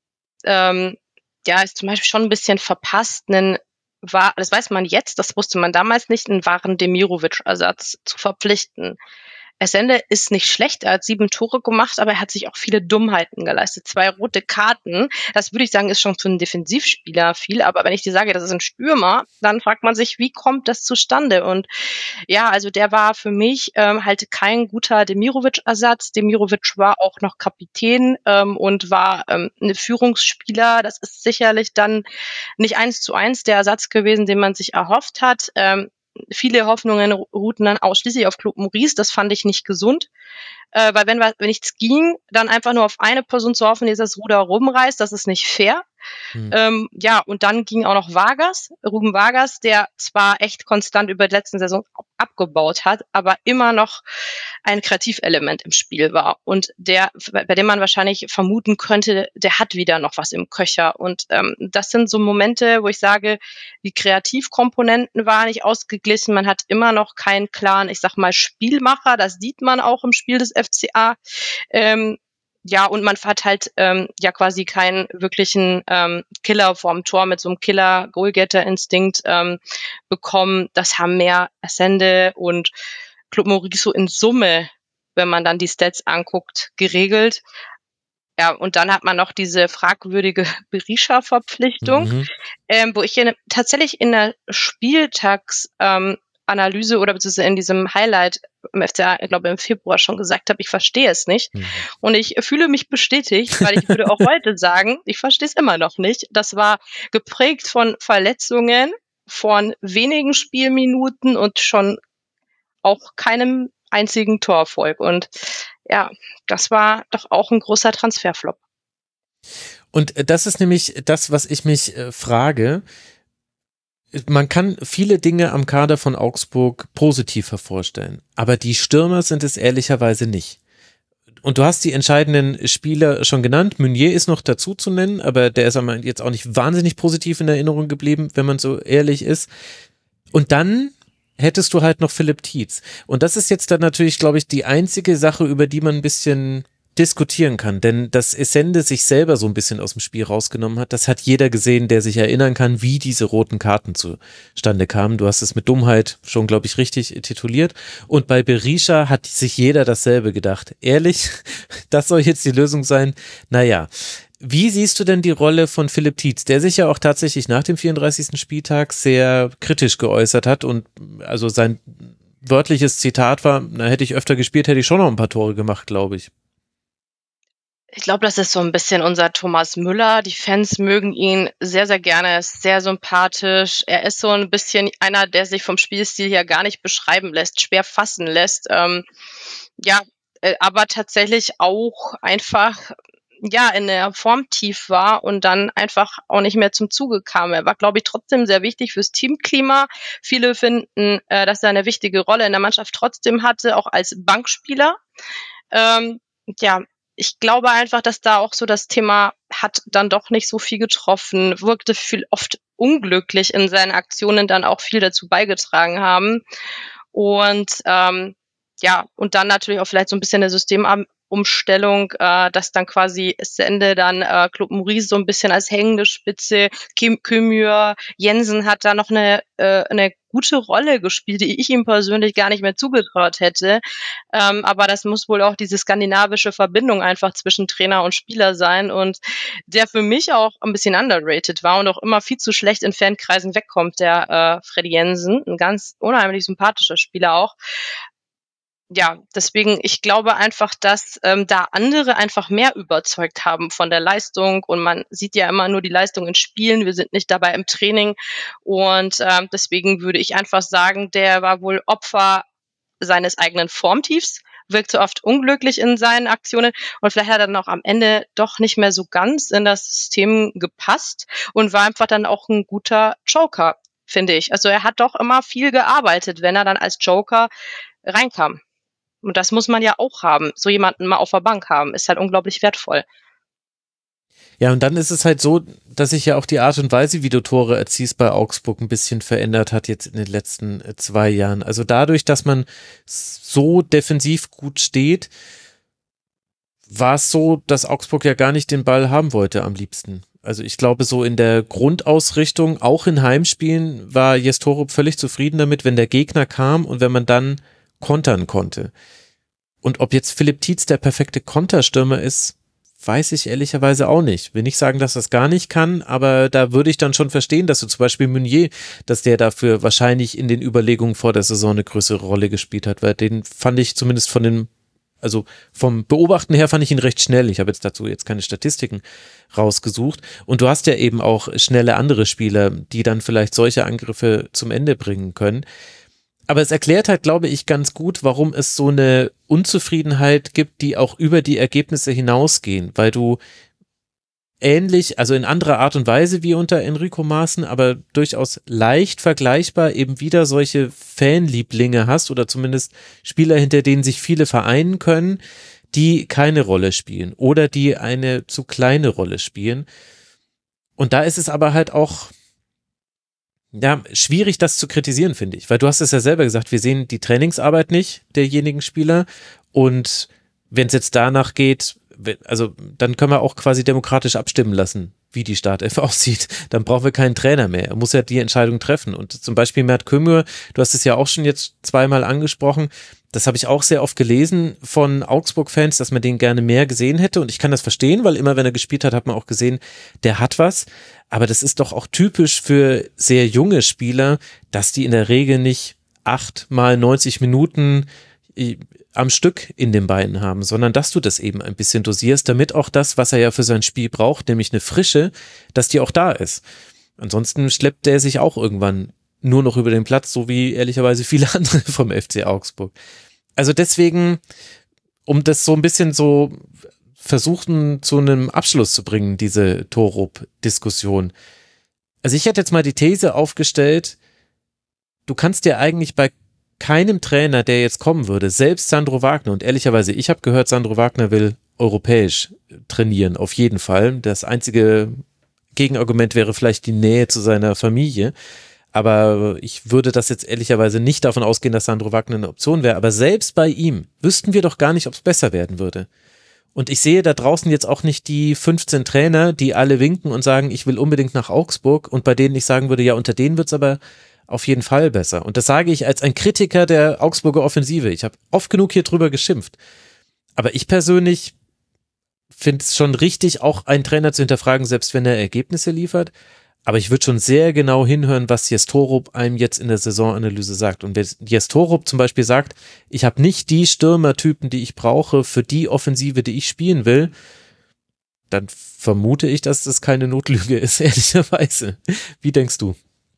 Speaker 4: ist zum Beispiel schon ein bisschen verpasst, das weiß man jetzt, das wusste man damals nicht, einen wahren Demirovic-Ersatz zu verpflichten. Essende ist nicht schlecht, er hat 7 Tore gemacht, aber er hat sich auch viele Dummheiten geleistet. 2 rote Karten, das würde ich sagen, ist schon für einen Defensivspieler viel, aber wenn ich dir sage, das ist ein Stürmer, dann fragt man sich, wie kommt das zustande? Und ja, also der war für mich halt kein guter Demirovic-Ersatz. Demirovic war auch noch Kapitän und war ein Führungsspieler. Das ist sicherlich dann nicht 1:1 der Ersatz gewesen, den man sich erhofft hat. Viele Hoffnungen ruhten dann ausschließlich auf Claude Maurice. Das fand ich nicht gesund. Weil wenn nichts ging, dann einfach nur auf eine Person zu hoffen, die das Ruder rumreißt, das ist nicht fair. Und dann ging auch noch Ruben Vargas, der zwar echt konstant über die letzten Saison abgebaut hat, aber immer noch ein Kreativelement im Spiel war und bei dem man wahrscheinlich vermuten könnte, der hat wieder noch was im Köcher und das sind so Momente, wo ich sage, die Kreativkomponenten waren nicht ausgeglichen, man hat immer noch keinen klaren, ich sag mal, Spielmacher, das sieht man auch im Spiel des FCA. Ja, und man hat halt ja quasi keinen wirklichen Killer vorm Tor mit so einem Killer-Goalgetter-Instinkt bekommen. Das haben mehr Ascende und Club Maurice so in Summe, wenn man dann die Stats anguckt, geregelt. Ja, und dann hat man noch diese fragwürdige Berisha-Verpflichtung, wo ich tatsächlich in der Spieltagsanalyse oder beziehungsweise in diesem Highlight im FCA, ich glaube im Februar schon gesagt habe, ich verstehe es nicht. Und ich fühle mich bestätigt, weil ich würde auch heute sagen, ich verstehe es immer noch nicht. Das war geprägt von Verletzungen, von wenigen Spielminuten und schon auch keinem einzigen Torerfolg. Und ja, das war doch auch ein großer Transferflop.
Speaker 1: Und das ist nämlich das, was ich mich frage. Man kann viele Dinge am Kader von Augsburg positiv hervorstellen, aber die Stürmer sind es ehrlicherweise nicht. Und du hast die entscheidenden Spieler schon genannt. Meunier ist noch dazu zu nennen, aber der ist jetzt auch nicht wahnsinnig positiv in Erinnerung geblieben, wenn man so ehrlich ist. Und dann hättest du halt noch Philipp Tietz. Und das ist jetzt dann natürlich, glaube ich, die einzige Sache, über die man ein bisschen diskutieren kann, denn dass Essende sich selber so ein bisschen aus dem Spiel rausgenommen hat, das hat jeder gesehen, der sich erinnern kann, wie diese roten Karten zustande kamen. Du hast es mit Dummheit schon, glaube ich, richtig tituliert. Und bei Berisha hat sich jeder dasselbe gedacht. Ehrlich, das soll jetzt die Lösung sein? Naja. Wie siehst du denn die Rolle von Philipp Tietz, der sich ja auch tatsächlich nach dem 34. Spieltag sehr kritisch geäußert hat und also sein wörtliches Zitat war, na, hätte ich öfter gespielt, hätte ich schon noch ein paar Tore gemacht, glaube ich.
Speaker 4: Ich glaube, das ist so ein bisschen unser Thomas Müller. Die Fans mögen ihn sehr, sehr gerne. Er ist sehr sympathisch. Er ist so ein bisschen einer, der sich vom Spielstil her gar nicht beschreiben lässt, schwer fassen lässt. Aber tatsächlich auch einfach in der Formtief war und dann einfach auch nicht mehr zum Zuge kam. Er war, glaube ich, trotzdem sehr wichtig fürs Teamklima. Viele finden, dass er eine wichtige Rolle in der Mannschaft trotzdem hatte, auch als Bankspieler. Ich glaube einfach, dass da auch so das Thema hat dann doch nicht so viel getroffen, wirkte oft unglücklich in seinen Aktionen, dann auch viel dazu beigetragen haben. Und und dann natürlich auch vielleicht so ein bisschen eine Systemumstellung, dass dann quasi Essende dann Club Maurice so ein bisschen als hängende Spitze, Kümür, Jensen hat da noch eine gute Rolle gespielt, die ich ihm persönlich gar nicht mehr zugetraut hätte. Aber das muss wohl auch diese skandinavische Verbindung einfach zwischen Trainer und Spieler sein und der für mich auch ein bisschen underrated war und auch immer viel zu schlecht in Fankreisen wegkommt, der Freddy Jensen, ein ganz unheimlich sympathischer Spieler auch. Ja, deswegen, ich glaube einfach, dass da andere einfach mehr überzeugt haben von der Leistung und man sieht ja immer nur die Leistung in Spielen, wir sind nicht dabei im Training und deswegen würde ich einfach sagen, der war wohl Opfer seines eigenen Formtiefs, wirkte oft unglücklich in seinen Aktionen und vielleicht hat er dann auch am Ende doch nicht mehr so ganz in das System gepasst und war einfach dann auch ein guter Joker, finde ich. Also er hat doch immer viel gearbeitet, wenn er dann als Joker reinkam. Und das muss man ja auch haben. So jemanden mal auf der Bank haben, ist halt unglaublich wertvoll.
Speaker 1: Ja, und dann ist es halt so, dass sich ja auch die Art und Weise, wie du Tore erziehst bei Augsburg ein bisschen verändert hat jetzt in den letzten 2 Jahren. Also dadurch, dass man so defensiv gut steht, war es so, dass Augsburg ja gar nicht den Ball haben wollte am liebsten. Also ich glaube, so in der Grundausrichtung, auch in Heimspielen, war Jestorop völlig zufrieden damit, wenn der Gegner kam und wenn man dann kontern konnte. Und ob jetzt Philipp Tietz der perfekte Konterstürmer ist, weiß ich ehrlicherweise auch nicht. Will nicht sagen, dass das gar nicht kann, aber da würde ich dann schon verstehen, dass du zum Beispiel Meunier, dass der dafür wahrscheinlich in den Überlegungen vor der Saison eine größere Rolle gespielt hat, weil den fand ich zumindest vom Beobachten her fand ich ihn recht schnell. Ich habe jetzt dazu keine Statistiken rausgesucht. Und du hast ja eben auch schnelle andere Spieler, die dann vielleicht solche Angriffe zum Ende bringen können. Aber es erklärt halt, glaube ich, ganz gut, warum es so eine Unzufriedenheit gibt, die auch über die Ergebnisse hinausgehen, weil du ähnlich, also in anderer Art und Weise wie unter Enrico Maaßen, aber durchaus leicht vergleichbar eben wieder solche Fanlieblinge hast oder zumindest Spieler, hinter denen sich viele vereinen können, die keine Rolle spielen oder die eine zu kleine Rolle spielen. Und da ist es aber halt auch schwierig, das zu kritisieren, finde ich, weil du hast es ja selber gesagt, wir sehen die Trainingsarbeit nicht derjenigen Spieler und wenn es jetzt danach geht, also dann können wir auch quasi demokratisch abstimmen lassen, wie die Startelf aussieht. Dann brauchen wir keinen Trainer mehr. Er muss ja die Entscheidung treffen. Und zum Beispiel Mert Kömür, du hast es ja auch schon jetzt zweimal angesprochen, das habe ich auch sehr oft gelesen von Augsburg-Fans, dass man den gerne mehr gesehen hätte. Und ich kann das verstehen, weil immer, wenn er gespielt hat, hat man auch gesehen, der hat was. Aber das ist doch auch typisch für sehr junge Spieler, dass die in der Regel nicht 8 mal 90 Minuten am Stück in den Beinen haben, sondern dass du das eben ein bisschen dosierst, damit auch das, was er ja für sein Spiel braucht, nämlich eine Frische, dass die auch da ist. Ansonsten schleppt der sich auch irgendwann nur noch über den Platz, so wie ehrlicherweise viele andere vom FC Augsburg. Also deswegen, um das so ein bisschen so versuchen zu einem Abschluss zu bringen, diese Torup-Diskussion. Also ich hätte jetzt mal die These aufgestellt, du kannst dir eigentlich bei keinem Trainer, der jetzt kommen würde, selbst Sandro Wagner, und ehrlicherweise, ich habe gehört, Sandro Wagner will europäisch trainieren, auf jeden Fall. Das einzige Gegenargument wäre vielleicht die Nähe zu seiner Familie, aber ich würde das jetzt ehrlicherweise nicht davon ausgehen, dass Sandro Wagner eine Option wäre, aber selbst bei ihm wüssten wir doch gar nicht, ob es besser werden würde. Und ich sehe da draußen jetzt auch nicht die 15 Trainer, die alle winken und sagen, ich will unbedingt nach Augsburg, und bei denen ich sagen würde, ja, unter denen wird es aber auf jeden Fall besser. Und das sage ich als ein Kritiker der Augsburger Offensive. Ich habe oft genug hier drüber geschimpft. Aber ich persönlich finde es schon richtig, auch einen Trainer zu hinterfragen, selbst wenn er Ergebnisse liefert. Aber ich würde schon sehr genau hinhören, was Jes Torup einem jetzt in der Saisonanalyse sagt. Und wenn Jes Torup zum Beispiel sagt, ich habe nicht die Stürmertypen, die ich brauche für die Offensive, die ich spielen will, dann vermute ich, dass das keine Notlüge ist, ehrlicherweise. Wie denkst du?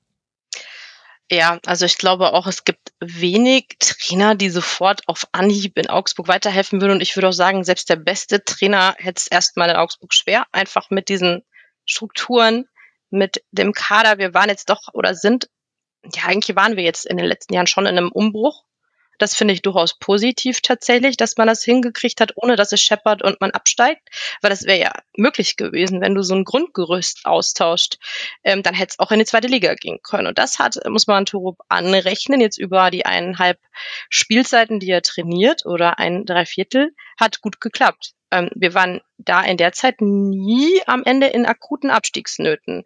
Speaker 4: Ja, also ich glaube auch, es gibt wenig Trainer, die sofort auf Anhieb in Augsburg weiterhelfen würden. Und ich würde auch sagen, selbst der beste Trainer hätte es erstmal in Augsburg schwer, einfach mit diesen Strukturen, mit dem Kader. Wir waren jetzt doch oder sind, ja, eigentlich waren wir jetzt in den letzten Jahren schon in einem Umbruch. Das finde ich durchaus positiv tatsächlich, dass man das hingekriegt hat, ohne dass es scheppert und man absteigt. Weil das wäre ja möglich gewesen, wenn du so ein Grundgerüst austauscht. Dann hätte es auch in die zweite Liga gehen können. Und das muss man Torup anrechnen, jetzt über die 1,5 Spielzeiten, die er trainiert, oder 1/3, hat gut geklappt. Wir waren da in der Zeit nie am Ende in akuten Abstiegsnöten.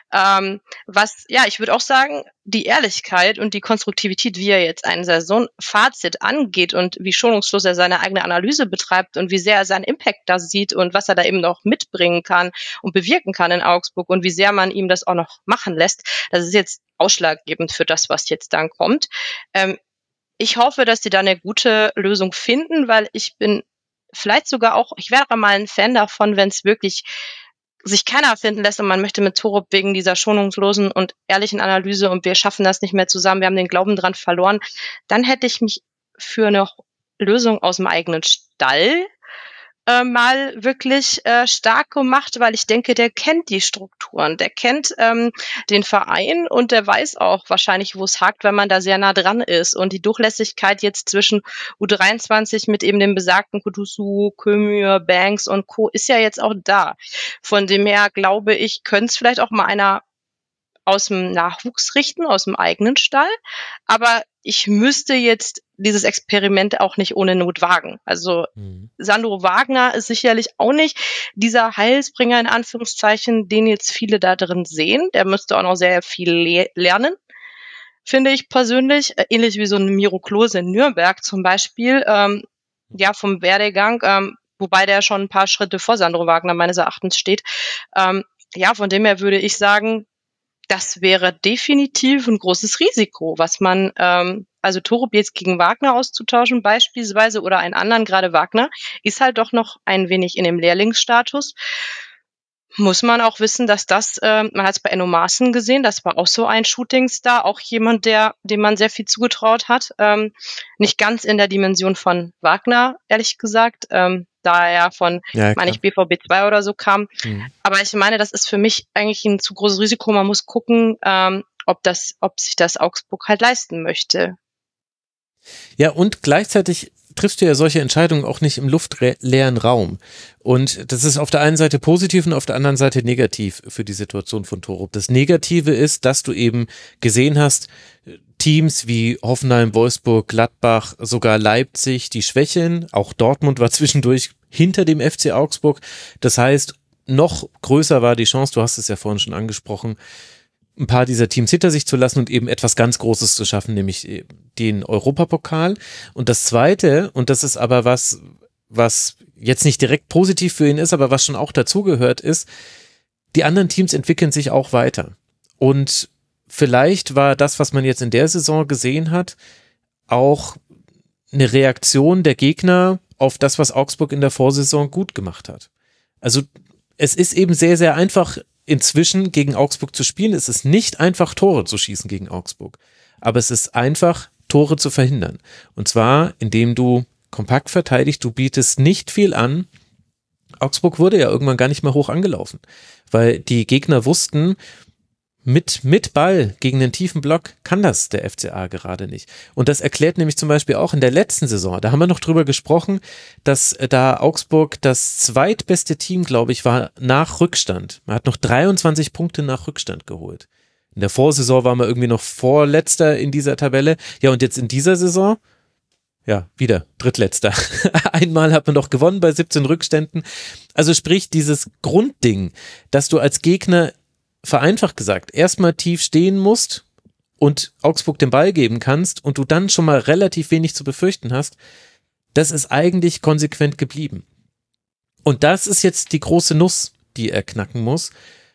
Speaker 4: Ich würde auch sagen, die Ehrlichkeit und die Konstruktivität, wie er jetzt ein Saisonfazit angeht und wie schonungslos er seine eigene Analyse betreibt und wie sehr er seinen Impact da sieht und was er da eben noch mitbringen kann und bewirken kann in Augsburg und wie sehr man ihm das auch noch machen lässt, das ist jetzt ausschlaggebend für das, was jetzt dann kommt. Ich hoffe, dass die da eine gute Lösung finden, weil ich bin vielleicht sogar auch, ich wäre mal ein Fan davon, wenn es wirklich sich keiner finden lässt und man möchte mit Torup wegen dieser schonungslosen und ehrlichen Analyse und wir schaffen das nicht mehr zusammen, wir haben den Glauben dran verloren, dann hätte ich mich für eine Lösung aus dem eigenen Stall mal wirklich stark gemacht, weil ich denke, der kennt die Strukturen, der kennt den Verein und der weiß auch wahrscheinlich, wo es hakt, wenn man da sehr nah dran ist. Und die Durchlässigkeit jetzt zwischen U23 mit eben dem besagten Kudusu, Kömür, Banks und Co. ist ja jetzt auch da. Von dem her glaube ich, könnte es vielleicht auch mal einer aus dem Nachwuchs richten, aus dem eigenen Stall. Aber ich müsste jetzt dieses Experiment auch nicht ohne Not wagen. Also Sandro Wagner ist sicherlich auch nicht dieser Heilsbringer in Anführungszeichen, den jetzt viele da drin sehen. Der müsste auch noch sehr viel lernen, finde ich persönlich. Ähnlich wie so ein Miro Klose in Nürnberg zum Beispiel, vom Werdegang, wobei der schon ein paar Schritte vor Sandro Wagner meines Erachtens steht. Von dem her würde ich sagen, das wäre definitiv ein großes Risiko, was man, also Torup jetzt gegen Wagner auszutauschen beispielsweise oder einen anderen, gerade Wagner, ist halt doch noch ein wenig in dem Lehrlingsstatus. Muss man auch wissen, dass man hat es bei Enno Maaßen gesehen, das war auch so ein Shootingstar, auch jemand, dem man sehr viel zugetraut hat. Nicht ganz in der Dimension von Wagner, ehrlich gesagt, da er von, BVB 2 oder so kam. Aber ich meine, das ist für mich eigentlich ein zu großes Risiko. Man muss gucken, ob sich das Augsburg halt leisten möchte.
Speaker 1: Ja, und gleichzeitig triffst du ja solche Entscheidungen auch nicht im luftleeren Raum. Und das ist auf der einen Seite positiv und auf der anderen Seite negativ für die Situation von Torup. Das Negative ist, dass du eben gesehen hast, Teams wie Hoffenheim, Wolfsburg, Gladbach, sogar Leipzig, die schwächeln. Auch Dortmund war zwischendurch hinter dem FC Augsburg. Das heißt, noch größer war die Chance, du hast es ja vorhin schon angesprochen, ein paar dieser Teams hinter sich zu lassen und eben etwas ganz Großes zu schaffen, nämlich den Europapokal. Und das Zweite, und das ist aber was jetzt nicht direkt positiv für ihn ist, aber was schon auch dazugehört ist, die anderen Teams entwickeln sich auch weiter. Und vielleicht war das, was man jetzt in der Saison gesehen hat, auch eine Reaktion der Gegner auf das, was Augsburg in der Vorsaison gut gemacht hat. Also es ist eben sehr, sehr einfach, inzwischen gegen Augsburg zu spielen. Es ist nicht einfach, Tore zu schießen gegen Augsburg. Aber es ist einfach, Tore zu verhindern. Und zwar, indem du kompakt verteidigst, du bietest nicht viel an. Augsburg wurde ja irgendwann gar nicht mehr hoch angelaufen, weil die Gegner wussten, mit Ball gegen den tiefen Block kann das der FCA gerade nicht. Und das erklärt nämlich zum Beispiel auch in der letzten Saison, da haben wir noch drüber gesprochen, dass da Augsburg das zweitbeste Team, glaube ich, war nach Rückstand. Man hat noch 23 Punkte nach Rückstand geholt. In der Vorsaison waren wir irgendwie noch Vorletzter in dieser Tabelle. Ja, und jetzt in dieser Saison, ja, wieder Drittletzter. Einmal hat man noch gewonnen bei 17 Rückständen. Also sprich, dieses Grundding, dass du als Gegner vereinfacht gesagt, erstmal tief stehen musst und Augsburg den Ball geben kannst und du dann schon mal relativ wenig zu befürchten hast, das ist eigentlich konsequent geblieben. Und das ist jetzt die große Nuss, die er knacken muss.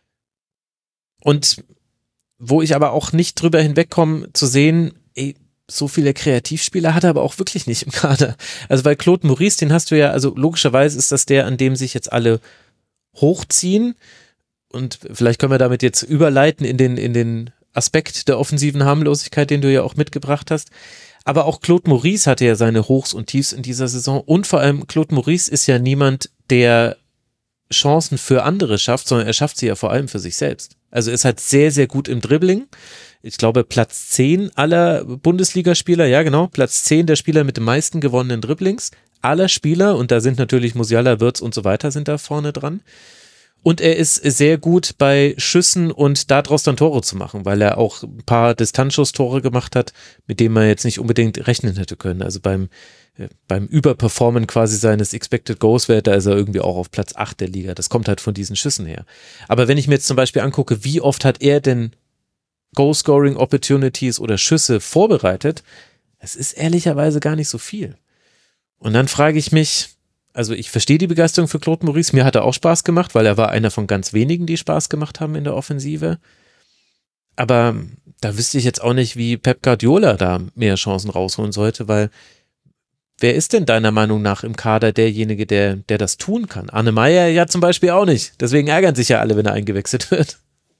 Speaker 1: Und wo ich aber auch nicht drüber hinwegkomme, zu sehen, so viele Kreativspieler hat er aber auch wirklich nicht im Kader. Also weil Claude Maurice, den hast du ja, also logischerweise ist das der, an dem sich jetzt alle hochziehen. Und vielleicht können wir damit jetzt überleiten in den Aspekt der offensiven Harmlosigkeit, den du ja auch mitgebracht hast. Aber auch Claude Maurice hatte ja seine Hochs und Tiefs in dieser Saison. Und vor allem Claude Maurice ist ja niemand, der Chancen für andere schafft, sondern er schafft sie ja vor allem für sich selbst. Also er ist halt sehr, sehr gut im Dribbling. Ich glaube, Platz 10 aller Bundesligaspieler, ja genau, Platz 10 der Spieler mit den meisten gewonnenen Dribblings aller Spieler. Und da sind natürlich Musiala, Wirtz und so weiter sind da vorne dran. Und er ist sehr gut bei Schüssen und daraus dann Tore zu machen, weil er auch ein paar Distanzschusstore gemacht hat, mit denen man jetzt nicht unbedingt rechnen hätte können. Also beim Überperformen quasi seines Expected Goals Wert, da ist er irgendwie auch auf Platz 8 der Liga. Das kommt halt von diesen Schüssen her. Aber wenn ich mir jetzt zum Beispiel angucke, wie oft hat er denn Goal-Scoring Opportunities oder Schüsse vorbereitet, es ist ehrlicherweise gar nicht so viel. Und dann frage ich mich, also ich verstehe die Begeisterung für Claude Maurice, mir hat er auch Spaß gemacht, weil er war einer von ganz wenigen, die Spaß gemacht haben in der Offensive. Aber da wüsste ich jetzt auch nicht, wie Pep Guardiola da mehr Chancen rausholen sollte, weil wer ist denn deiner Meinung nach im Kader derjenige, der das tun kann? Arne Meyer ja zum Beispiel auch nicht. Deswegen ärgern sich ja alle, wenn er eingewechselt wird.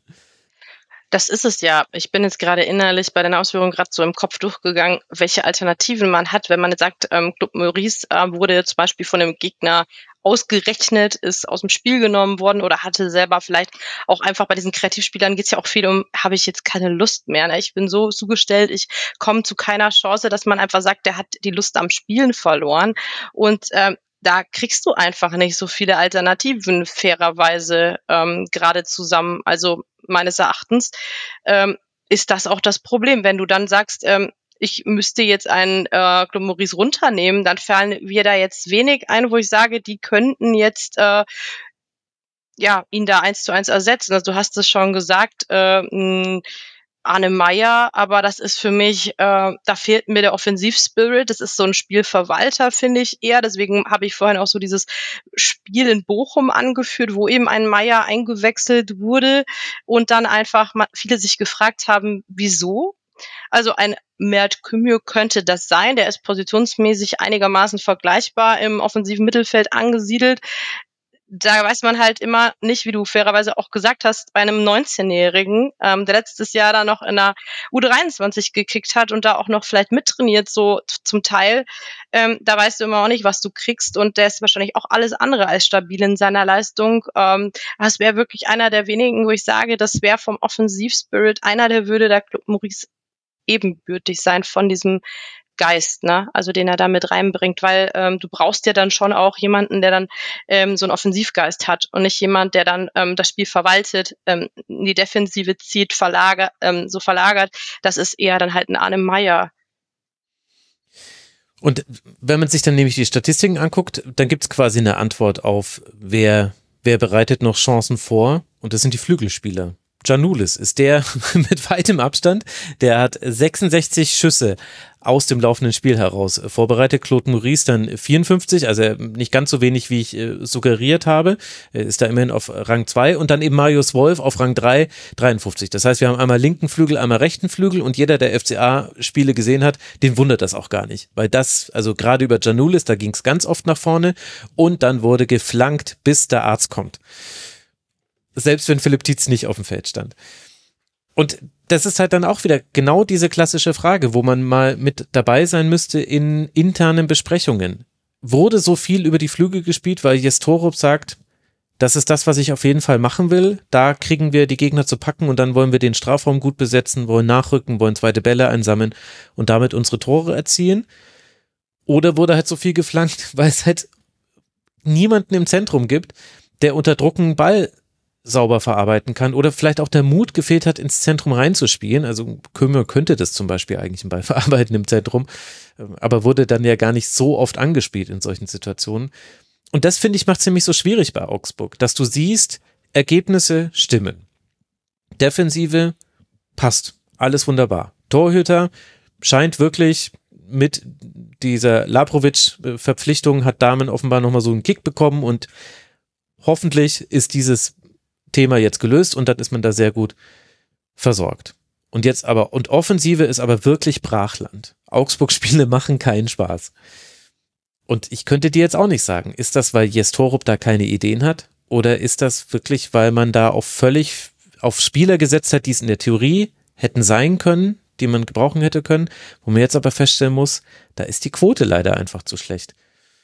Speaker 4: Das ist es ja. Ich bin jetzt gerade innerlich bei den Ausführungen gerade so im Kopf durchgegangen, welche Alternativen man hat, wenn man jetzt sagt, Claude Maurice wurde zum Beispiel von einem Gegner ausgerechnet, ist aus dem Spiel genommen worden oder hatte selber vielleicht auch einfach bei diesen Kreativspielern geht es ja auch viel um, habe ich jetzt keine Lust mehr. Ne? Ich bin so zugestellt, ich komme zu keiner Chance, dass man einfach sagt, der hat die Lust am Spielen verloren. Und da kriegst du einfach nicht so viele Alternativen fairerweise gerade zusammen. Also meines Erachtens ist das auch das Problem. Wenn du dann sagst, ich müsste jetzt einen Claude Maurice runternehmen, dann fallen mir da jetzt wenig ein, wo ich sage, die könnten jetzt ihn da 1:1 ersetzen. Also du hast es schon gesagt, Arne Meyer, aber das ist für mich, da fehlt mir der Offensivspirit. Das ist so ein Spielverwalter, finde ich eher. Deswegen habe ich vorhin auch so dieses Spiel in Bochum angeführt, wo eben ein Meyer eingewechselt wurde und dann einfach viele sich gefragt haben, wieso? Also ein Mert Kümmür könnte das sein. Der ist positionsmäßig einigermaßen vergleichbar im offensiven Mittelfeld angesiedelt. Da weiß man halt immer nicht, wie du fairerweise auch gesagt hast, bei einem 19-Jährigen, der letztes Jahr da noch in der U23 gekickt hat und da auch noch vielleicht mittrainiert, so zum Teil, da weißt du immer auch nicht, was du kriegst und der ist wahrscheinlich auch alles andere als stabil in seiner Leistung. Das wäre wirklich einer der wenigen, wo ich sage, das wäre vom Offensivspirit einer, der würde der Claude Maurice ebenbürtig sein von diesem Geist, ne? Also den er da mit reinbringt, weil du brauchst ja dann schon auch jemanden, der dann so einen Offensivgeist hat und nicht jemand, der dann das Spiel verwaltet, in die Defensive zieht, verlagert. Das ist eher dann halt ein Arne Meyer.
Speaker 1: Und wenn man sich dann nämlich die Statistiken anguckt, dann gibt es quasi eine Antwort auf, wer bereitet noch Chancen vor, und das sind die Flügelspieler. Giannoulis ist der mit weitem Abstand, der hat 66 Schüsse aus dem laufenden Spiel heraus vorbereitet. Claude Maurice dann 54, also nicht ganz so wenig, wie ich suggeriert habe, ist da immerhin auf Rang 2, und dann eben Marius Wolf auf Rang 3, 53. Das heißt, wir haben einmal linken Flügel, einmal rechten Flügel, und jeder, der FCA-Spiele gesehen hat, den wundert das auch gar nicht, weil das, also gerade über Giannoulis, da ging es ganz oft nach vorne, und dann wurde geflankt, bis der Arzt kommt. Selbst wenn Philipp Tietz nicht auf dem Feld stand. Und das ist halt dann auch wieder genau diese klassische Frage, wo man mal mit dabei sein müsste in internen Besprechungen. Wurde so viel über die Flügel gespielt, weil Jestorop sagt, das ist das, was ich auf jeden Fall machen will. Da kriegen wir die Gegner zu packen, und dann wollen wir den Strafraum gut besetzen, wollen nachrücken, wollen zweite Bälle einsammeln und damit unsere Tore erzielen. Oder wurde halt so viel geflankt, weil es halt niemanden im Zentrum gibt, der unter Druck einen Ball sauber verarbeiten kann, oder vielleicht auch der Mut gefehlt hat, ins Zentrum reinzuspielen. Also Kömer könnte das zum Beispiel eigentlich einen Ball verarbeiten im Zentrum, aber wurde dann ja gar nicht so oft angespielt in solchen Situationen. Und das, finde ich, macht es nämlich so schwierig bei Augsburg, dass du siehst, Ergebnisse stimmen. Defensive passt, alles wunderbar. Torhüter scheint wirklich mit dieser Labrovic-Verpflichtung, hat Dahmen offenbar nochmal so einen Kick bekommen, und hoffentlich ist dieses Thema jetzt gelöst, und dann ist man da sehr gut versorgt. Und jetzt aber, und Offensive ist aber wirklich Brachland. Augsburg-Spiele machen keinen Spaß. Und ich könnte dir jetzt auch nicht sagen, ist das, weil Jestorop da keine Ideen hat, oder ist das wirklich, weil man da völlig auf Spieler gesetzt hat, die es in der Theorie hätten sein können, die man gebrauchen hätte können, wo man jetzt aber feststellen muss, da ist die Quote leider einfach zu schlecht.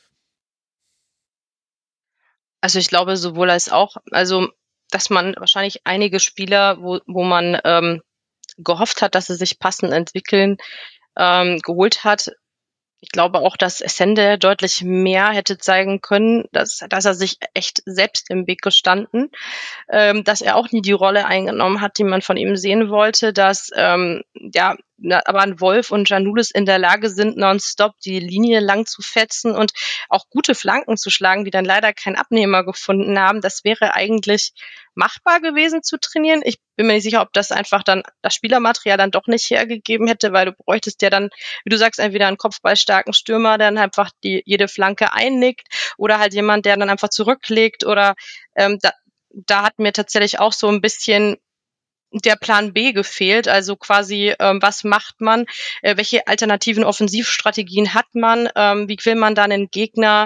Speaker 4: Also ich glaube sowohl als auch, also dass man wahrscheinlich einige Spieler, wo man gehofft hat, dass sie sich passend entwickeln, geholt hat. Ich glaube auch, dass Essende deutlich mehr hätte zeigen können, dass er sich echt selbst im Weg gestanden, dass er auch nie die Rolle eingenommen hat, die man von ihm sehen wollte, dass aber ein Wolf und Giannoulis in der Lage sind, nonstop die Linie lang zu fetzen und auch gute Flanken zu schlagen, die dann leider keinen Abnehmer gefunden haben. Das wäre eigentlich machbar gewesen zu trainieren. Ich bin mir nicht sicher, ob das einfach dann das Spielermaterial dann doch nicht hergegeben hätte, weil du bräuchtest ja dann, wie du sagst, entweder einen kopfballstarken Stürmer, der dann einfach jede Flanke einnickt, oder halt jemand, der dann einfach zurücklegt, oder da hat mir tatsächlich auch so ein bisschen der Plan B gefehlt, also quasi, was macht man, welche alternativen Offensivstrategien hat man, wie will man dann den Gegner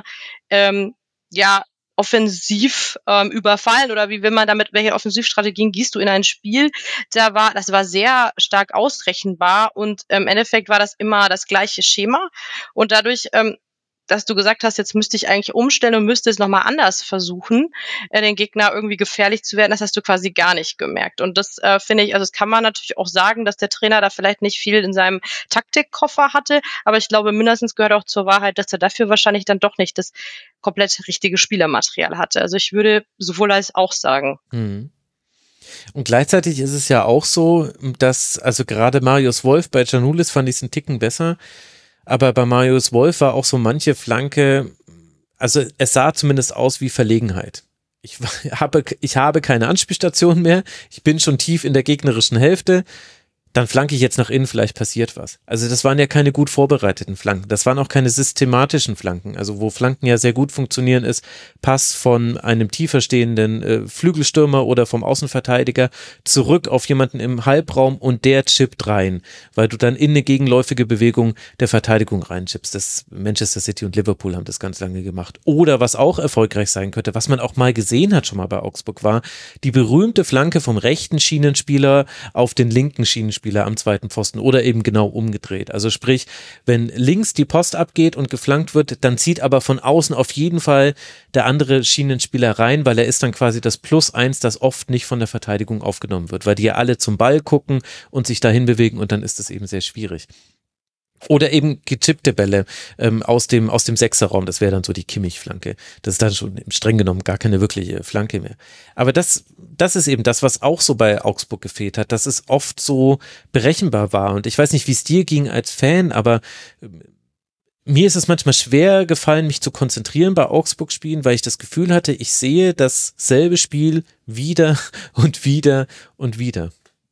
Speaker 4: offensiv überfallen, oder wie will man damit, welche Offensivstrategien gießt du in ein Spiel? Das war sehr stark ausrechenbar, und im Endeffekt war das immer das gleiche Schema, und dadurch dass du gesagt hast, jetzt müsste ich eigentlich umstellen und müsste es nochmal anders versuchen, den Gegner irgendwie gefährlich zu werden, das hast du quasi gar nicht gemerkt. Und das finde ich, also das kann man natürlich auch sagen, dass der Trainer da vielleicht nicht viel in seinem Taktikkoffer hatte, aber ich glaube, mindestens gehört auch zur Wahrheit, dass er dafür wahrscheinlich dann doch nicht das komplett richtige Spielermaterial hatte. Also ich würde sowohl als auch sagen.
Speaker 1: Mhm. Und gleichzeitig ist es ja auch so, dass, also gerade Marius Wolf, bei Giannoulis fand ich es einen Ticken besser, aber bei Marius Wolf war auch so manche Flanke, also es sah zumindest aus wie Verlegenheit. Ich habe keine Anspielstation mehr, ich bin schon tief in der gegnerischen Hälfte, dann flanke ich jetzt nach innen, vielleicht passiert was. Also das waren ja keine gut vorbereiteten Flanken, das waren auch keine systematischen Flanken, also wo Flanken ja sehr gut funktionieren ist, Pass von einem tiefer stehenden Flügelstürmer oder vom Außenverteidiger zurück auf jemanden im Halbraum, und der chippt rein, weil du dann in eine gegenläufige Bewegung der Verteidigung reinchippst. Das Manchester City und Liverpool haben das ganz lange gemacht. Oder was auch erfolgreich sein könnte, was man auch mal gesehen hat schon mal bei Augsburg, war die berühmte Flanke vom rechten Schienenspieler auf den linken Schienenspieler am zweiten Pfosten, oder eben genau umgedreht. Also sprich, wenn links die Post abgeht und geflankt wird, dann zieht aber von außen auf jeden Fall der andere Schienenspieler rein, weil er ist dann quasi das +1, das oft nicht von der Verteidigung aufgenommen wird, weil die ja alle zum Ball gucken und sich dahin bewegen, und dann ist es eben sehr schwierig. Oder eben gechippte Bälle aus dem Sechserraum, das wäre dann so die Kimmich-Flanke. Das ist dann schon streng genommen gar keine wirkliche Flanke mehr. Aber das ist eben das, was auch so bei Augsburg gefehlt hat, dass es oft so berechenbar war. Und ich weiß nicht, wie es dir ging als Fan, aber mir ist es manchmal schwer gefallen, mich zu konzentrieren bei Augsburg-Spielen, weil ich das Gefühl hatte, ich sehe dasselbe Spiel wieder und wieder und wieder.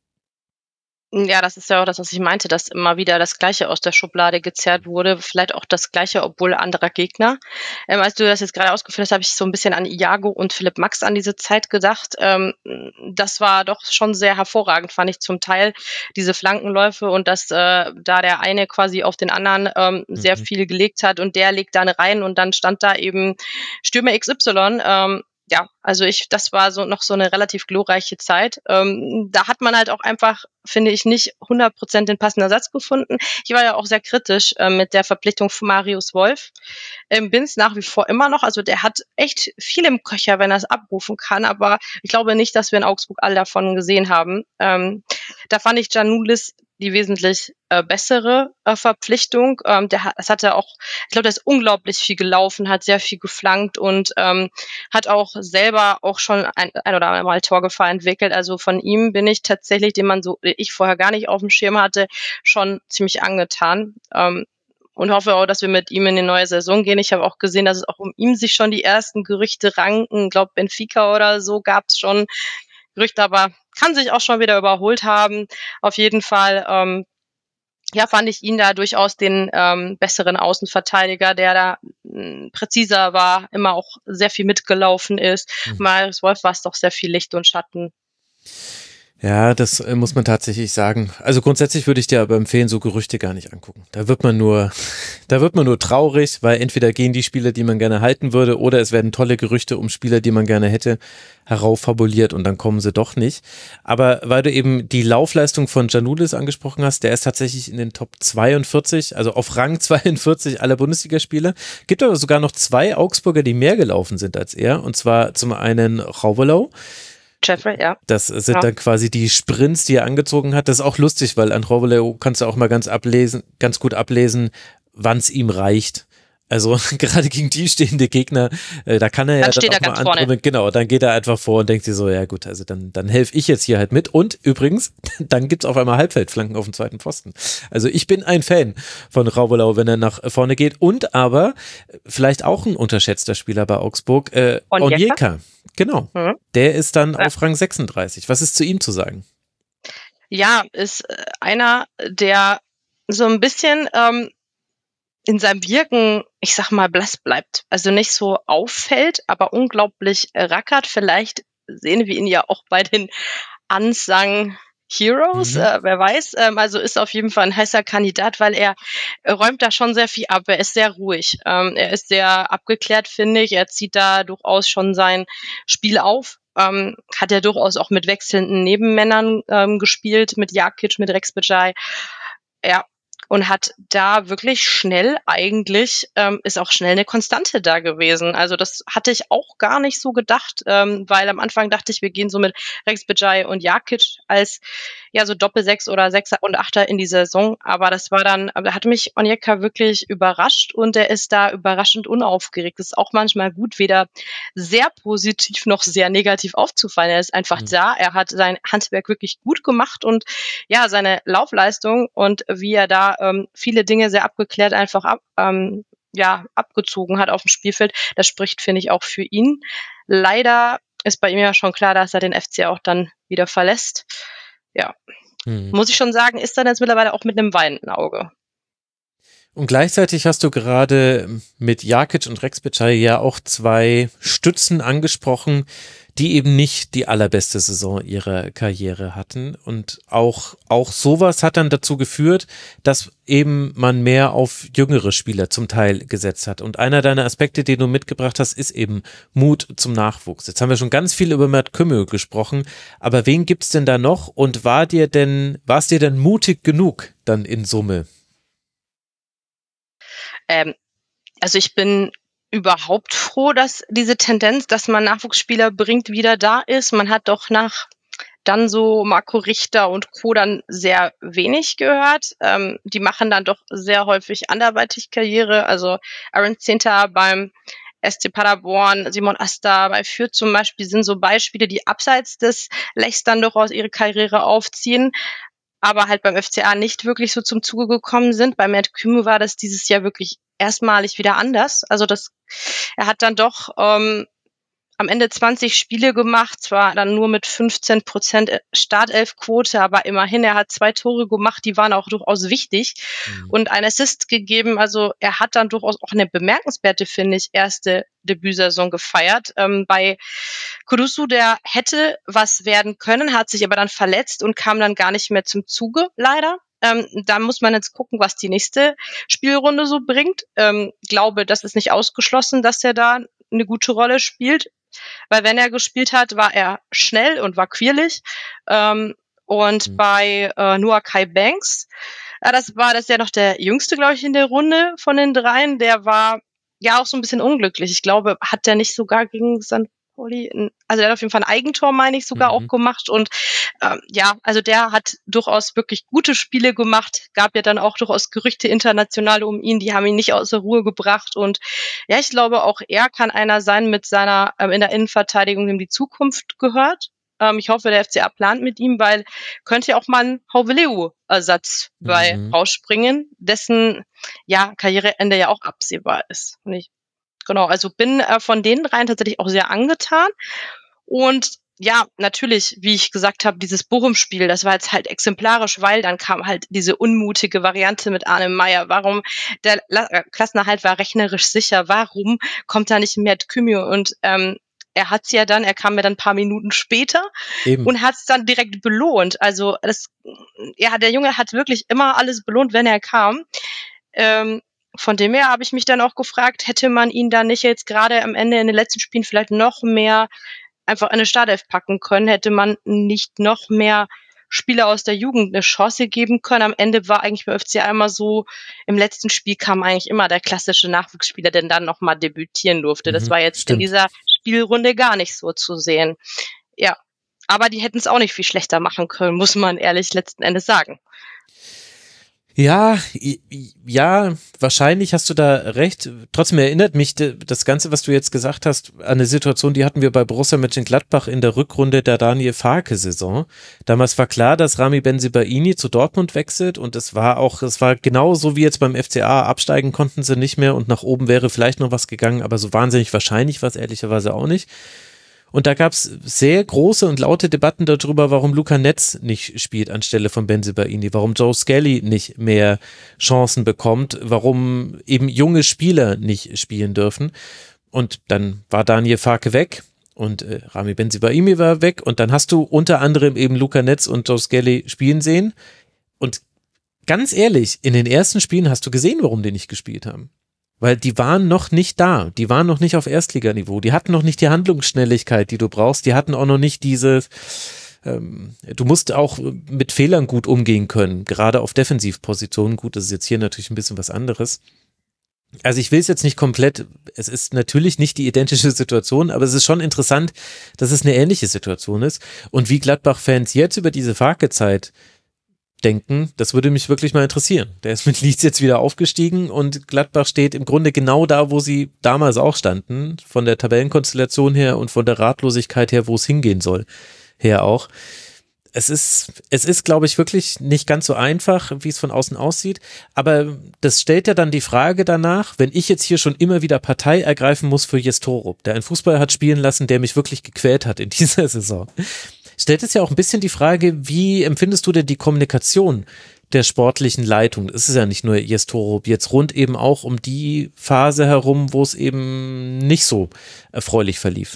Speaker 4: Ja, das ist ja auch das, was ich meinte, dass immer wieder das Gleiche aus der Schublade gezerrt wurde. Vielleicht auch das Gleiche, obwohl anderer Gegner. Als du das jetzt gerade ausgeführt hast, habe ich so ein bisschen an Iago und Philipp Max an diese Zeit gedacht. Das war doch schon sehr hervorragend, fand ich zum Teil, diese Flankenläufe und dass da der eine quasi auf den anderen sehr viel gelegt hat und der legt dann rein und dann stand da eben Stürmer XY. Ja, also das war noch so eine relativ glorreiche Zeit. Da hat man halt auch einfach, finde ich, nicht 100% den passenden Ersatz gefunden. Ich war ja auch sehr kritisch mit der Verpflichtung von Marius Wolf. Bin's nach wie vor immer noch. Also der hat echt viel im Köcher, wenn er es abrufen kann. Aber ich glaube nicht, dass wir in Augsburg all davon gesehen haben. Da fand ich Giannoulis die wesentlich bessere Verpflichtung. Das hat er auch, ich glaube, der ist unglaublich viel gelaufen, hat sehr viel geflankt und hat auch selber auch schon ein oder einmal Torgefahr entwickelt. Also von ihm bin ich tatsächlich, den ich vorher gar nicht auf dem Schirm hatte, schon ziemlich angetan. Und hoffe auch, dass wir mit ihm in die neue Saison gehen. Ich habe auch gesehen, dass es auch um ihn sich schon die ersten Gerüchte ranken. Ich glaube, Benfica oder so gab es schon Gerüchte, aber kann sich auch schon wieder überholt haben. Auf jeden Fall fand ich ihn da durchaus den besseren Außenverteidiger, der da präziser war, immer auch sehr viel mitgelaufen ist. Marius Wolf war es doch sehr viel Licht und Schatten.
Speaker 1: Ja, das muss man tatsächlich sagen. Also grundsätzlich würde ich dir aber empfehlen, so Gerüchte gar nicht angucken. Da wird man nur traurig, weil entweder gehen die Spieler, die man gerne halten würde, oder es werden tolle Gerüchte um Spieler, die man gerne hätte, herauffabuliert und dann kommen sie doch nicht. Aber weil du eben die Laufleistung von Giannoulis angesprochen hast, der ist tatsächlich in den Top 42, also auf Rang 42 aller Bundesligaspieler. Gibt aber sogar noch 2 Augsburger, die mehr gelaufen sind als er, und zwar zum einen Raubelau.
Speaker 4: Jeffrey, ja.
Speaker 1: Das sind dann quasi die Sprints, die er angezogen hat. Das ist auch lustig, weil an Roveleo kannst du auch mal ganz gut ablesen, wann es ihm reicht. Also gerade gegen die stehende Gegner, da kann er ja dann auch mal andrücken. Genau, dann geht er einfach vor und denkt sich so, ja gut, also dann helfe ich jetzt hier halt mit. Und übrigens, dann gibt's auf einmal Halbfeldflanken auf dem zweiten Pfosten. Also ich bin ein Fan von Raubelau, wenn er nach vorne geht. Und aber vielleicht auch ein unterschätzter Spieler bei Augsburg, Onyeka. Genau, der ist dann auf Rang 36. Was ist zu ihm zu sagen?
Speaker 4: Ja, ist einer, der so ein bisschen in seinem Wirken, ich sag mal, blass bleibt. Also nicht so auffällt, aber unglaublich rackert. Vielleicht sehen wir ihn ja auch bei den Unsung Heroes, wer weiß. Also ist auf jeden Fall ein heißer Kandidat, weil er räumt da schon sehr viel ab. Er ist sehr ruhig. Er ist sehr abgeklärt, finde ich. Er zieht da durchaus schon sein Spiel auf. Hat er durchaus auch mit wechselnden Nebenmännern gespielt, mit Jakic, mit Rex Bajai. Ja, und hat da wirklich schnell eigentlich, ist auch schnell eine Konstante da gewesen. Also das hatte ich auch gar nicht so gedacht, weil am Anfang dachte ich, wir gehen so mit Rex Bajai und Jakic als ja so Doppel-6 oder Sechser und Achter in die Saison. Aber da hat mich Onyeka wirklich überrascht und er ist da überraschend unaufgeregt. Das ist auch manchmal gut, weder sehr positiv noch sehr negativ aufzufallen. Er ist einfach da, er hat sein Handwerk wirklich gut gemacht und ja, seine Laufleistung und wie er da viele Dinge sehr abgeklärt einfach abgezogen hat auf dem Spielfeld, das spricht, finde ich, auch für ihn. Leider ist bei ihm ja schon klar, dass er den FC auch dann wieder verlässt. Ja, muss ich schon sagen, ist dann jetzt mittlerweile auch mit einem weinenden Auge.
Speaker 1: Und gleichzeitig hast du gerade mit Jakic und Rex Bajai ja auch 2 Stützen angesprochen, die eben nicht die allerbeste Saison ihrer Karriere hatten. Und auch sowas hat dann dazu geführt, dass eben man mehr auf jüngere Spieler zum Teil gesetzt hat. Und einer deiner Aspekte, den du mitgebracht hast, ist eben Mut zum Nachwuchs. Jetzt haben wir schon ganz viel über Mert Kümmel gesprochen, aber wen gibt's denn da noch? Und war es dir denn mutig genug dann in Summe?
Speaker 4: Also ich bin überhaupt froh, dass diese Tendenz, dass man Nachwuchsspieler bringt, wieder da ist. Man hat doch nach dann so Marco Richter und Co. dann sehr wenig gehört. Die machen dann doch sehr häufig anderweitig Karriere. Also Aaron Zinter beim SC Paderborn, Simon Asta bei Fürth zum Beispiel sind so Beispiele, die abseits des Lechs dann durchaus ihre Karriere aufziehen, aber halt beim FCA nicht wirklich so zum Zuge gekommen sind. Bei Mert Kümmel war das dieses Jahr wirklich erstmalig wieder anders. Also er hat dann doch am Ende 20 Spiele gemacht, zwar dann nur mit 15% Startelfquote, aber immerhin, er hat 2 Tore gemacht, die waren auch durchaus wichtig und einen Assist gegeben. Also er hat dann durchaus auch eine bemerkenswerte, finde ich, erste Debütsaison gefeiert. Bei Kurusu, der hätte was werden können, hat sich aber dann verletzt und kam dann gar nicht mehr zum Zuge, leider. Da muss man jetzt gucken, was die nächste Spielrunde so bringt. Glaube, das ist nicht ausgeschlossen, dass er da eine gute Rolle spielt. Weil wenn er gespielt hat, war er schnell und war quirlig. Und bei Noah Kai Banks, das ist ja noch der jüngste, glaube ich, in der Runde von den dreien. Der war ja auch so ein bisschen unglücklich. Ich glaube, hat der nicht sogar gegen St. Pauli, also der hat auf jeden Fall ein Eigentor, meine ich, sogar auch gemacht. Und also der hat durchaus wirklich gute Spiele gemacht. Gab ja dann auch durchaus Gerüchte international um ihn, die haben ihn nicht aus der Ruhe gebracht. Und ja, ich glaube, auch er kann einer sein mit seiner in der Innenverteidigung, dem die Zukunft gehört. Ich hoffe, der FCA plant mit ihm, weil könnte ja auch mal ein Hauveleu-Ersatz bei rausspringen, dessen Karriereende ja auch absehbar ist. Genau, also bin von den dreien tatsächlich auch sehr angetan. Und ja, natürlich, wie ich gesagt habe, dieses Bochum-Spiel, das war jetzt halt exemplarisch, weil dann kam halt diese unmutige Variante mit Arne Meyer. Warum? Der Klassenerhalt war rechnerisch sicher. Warum kommt da nicht Mert Kümür? Und er kam ja dann ein paar Minuten später und hat es dann direkt belohnt. Also der Junge hat wirklich immer alles belohnt, wenn er kam. Von dem her habe ich mich dann auch gefragt, hätte man ihn da nicht jetzt gerade am Ende in den letzten Spielen vielleicht noch mehr einfach in eine Startelf packen können, hätte man nicht noch mehr Spieler aus der Jugend eine Chance geben können. Am Ende war eigentlich bei FCA immer so, im letzten Spiel kam eigentlich immer der klassische Nachwuchsspieler, der dann nochmal debütieren durfte. Das war jetzt in dieser Spielrunde gar nicht so zu sehen. Ja, aber die hätten es auch nicht viel schlechter machen können, muss man ehrlich letzten Endes sagen.
Speaker 1: Ja, wahrscheinlich hast du da recht. Trotzdem erinnert mich das Ganze, was du jetzt gesagt hast, an eine Situation, die hatten wir bei Borussia Mönchengladbach in der Rückrunde der Daniel Farke-Saison. Damals war klar, dass Rami Bensebaini zu Dortmund wechselt und es war genauso wie jetzt beim FCA, absteigen konnten sie nicht mehr und nach oben wäre vielleicht noch was gegangen, aber so wahnsinnig wahrscheinlich war es ehrlicherweise auch nicht. Und da gab es sehr große und laute Debatten darüber, warum Luca Netz nicht spielt anstelle von Bensebaini, warum Joe Skelly nicht mehr Chancen bekommt, warum eben junge Spieler nicht spielen dürfen. Und dann war Daniel Farke weg und Rami Bensebaini war weg und dann hast du unter anderem eben Luca Netz und Joe Skelly spielen sehen. Und ganz ehrlich, in den ersten Spielen hast du gesehen, warum die nicht gespielt haben. Weil die waren noch nicht da, die waren noch nicht auf Erstliganiveau, die hatten noch nicht die Handlungsschnelligkeit, die du brauchst, die hatten auch noch nicht du musst auch mit Fehlern gut umgehen können, gerade auf Defensivpositionen. Gut, das ist jetzt hier natürlich ein bisschen was anderes. Also ich will es jetzt nicht komplett, es ist natürlich nicht die identische Situation, aber es ist schon interessant, dass es eine ähnliche Situation ist und wie Gladbach-Fans jetzt über diese Farke-Zeit denken, das würde mich wirklich mal interessieren. Der ist mit Leeds jetzt wieder aufgestiegen und Gladbach steht im Grunde genau da, wo sie damals auch standen, von der Tabellenkonstellation her und von der Ratlosigkeit her, wo es hingehen soll, her auch. Es ist, glaube ich, wirklich nicht ganz so einfach, wie es von außen aussieht, aber das stellt ja dann die Frage danach, wenn ich jetzt hier schon immer wieder Partei ergreifen muss für Jestorob, der einen Fußball hat spielen lassen, der mich wirklich gequält hat in dieser Saison, stellt es ja auch ein bisschen die Frage, wie empfindest du denn die Kommunikation der sportlichen Leitung? Es ist ja nicht nur Jestorob, jetzt rund eben auch um die Phase herum, wo es eben nicht so erfreulich verlief.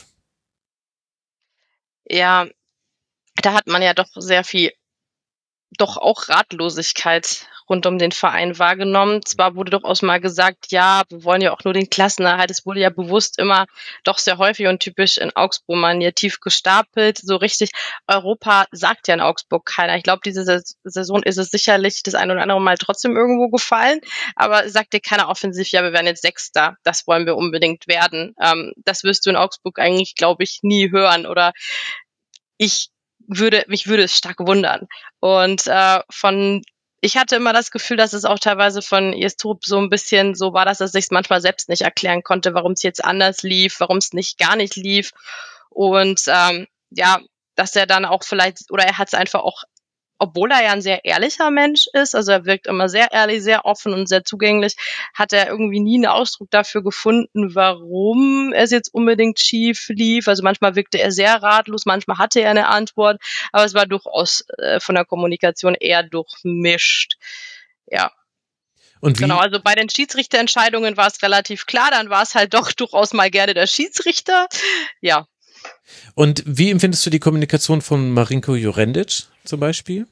Speaker 4: Ja, da hat man ja doch sehr viel, doch auch Ratlosigkeit rund um den Verein wahrgenommen. Zwar wurde durchaus mal gesagt, ja, wir wollen ja auch nur den Klassenerhalt. Es wurde ja bewusst immer doch sehr häufig und typisch in Augsburg-Manier tief gestapelt. So richtig Europa sagt ja in Augsburg keiner. Ich glaube, diese Saison ist es sicherlich das ein oder andere Mal trotzdem irgendwo gefallen. Aber sagt dir keiner offensiv, ja, wir werden jetzt Sechster. Das wollen wir unbedingt werden. Das wirst du in Augsburg eigentlich, glaube ich, nie hören. Oder mich würde es stark wundern. Und ich hatte immer das Gefühl, dass es auch teilweise von Jestorob so ein bisschen so war, dass er sich manchmal selbst nicht erklären konnte, warum es jetzt anders lief, warum es nicht gar nicht lief. Und dass er dann auch vielleicht, oder er hat es einfach auch obwohl er ja ein sehr ehrlicher Mensch ist, also er wirkt immer sehr ehrlich, sehr offen und sehr zugänglich, hat er irgendwie nie einen Ausdruck dafür gefunden, warum es jetzt unbedingt schief lief. Also manchmal wirkte er sehr ratlos, manchmal hatte er eine Antwort, aber es war durchaus von der Kommunikation eher durchmischt. Ja.
Speaker 1: Und wie?
Speaker 4: Genau, also bei den Schiedsrichterentscheidungen war es relativ klar, dann war es halt doch durchaus mal gerne der Schiedsrichter. Ja.
Speaker 1: Und wie empfindest du die Kommunikation von Marinko Jurendic zum Beispiel?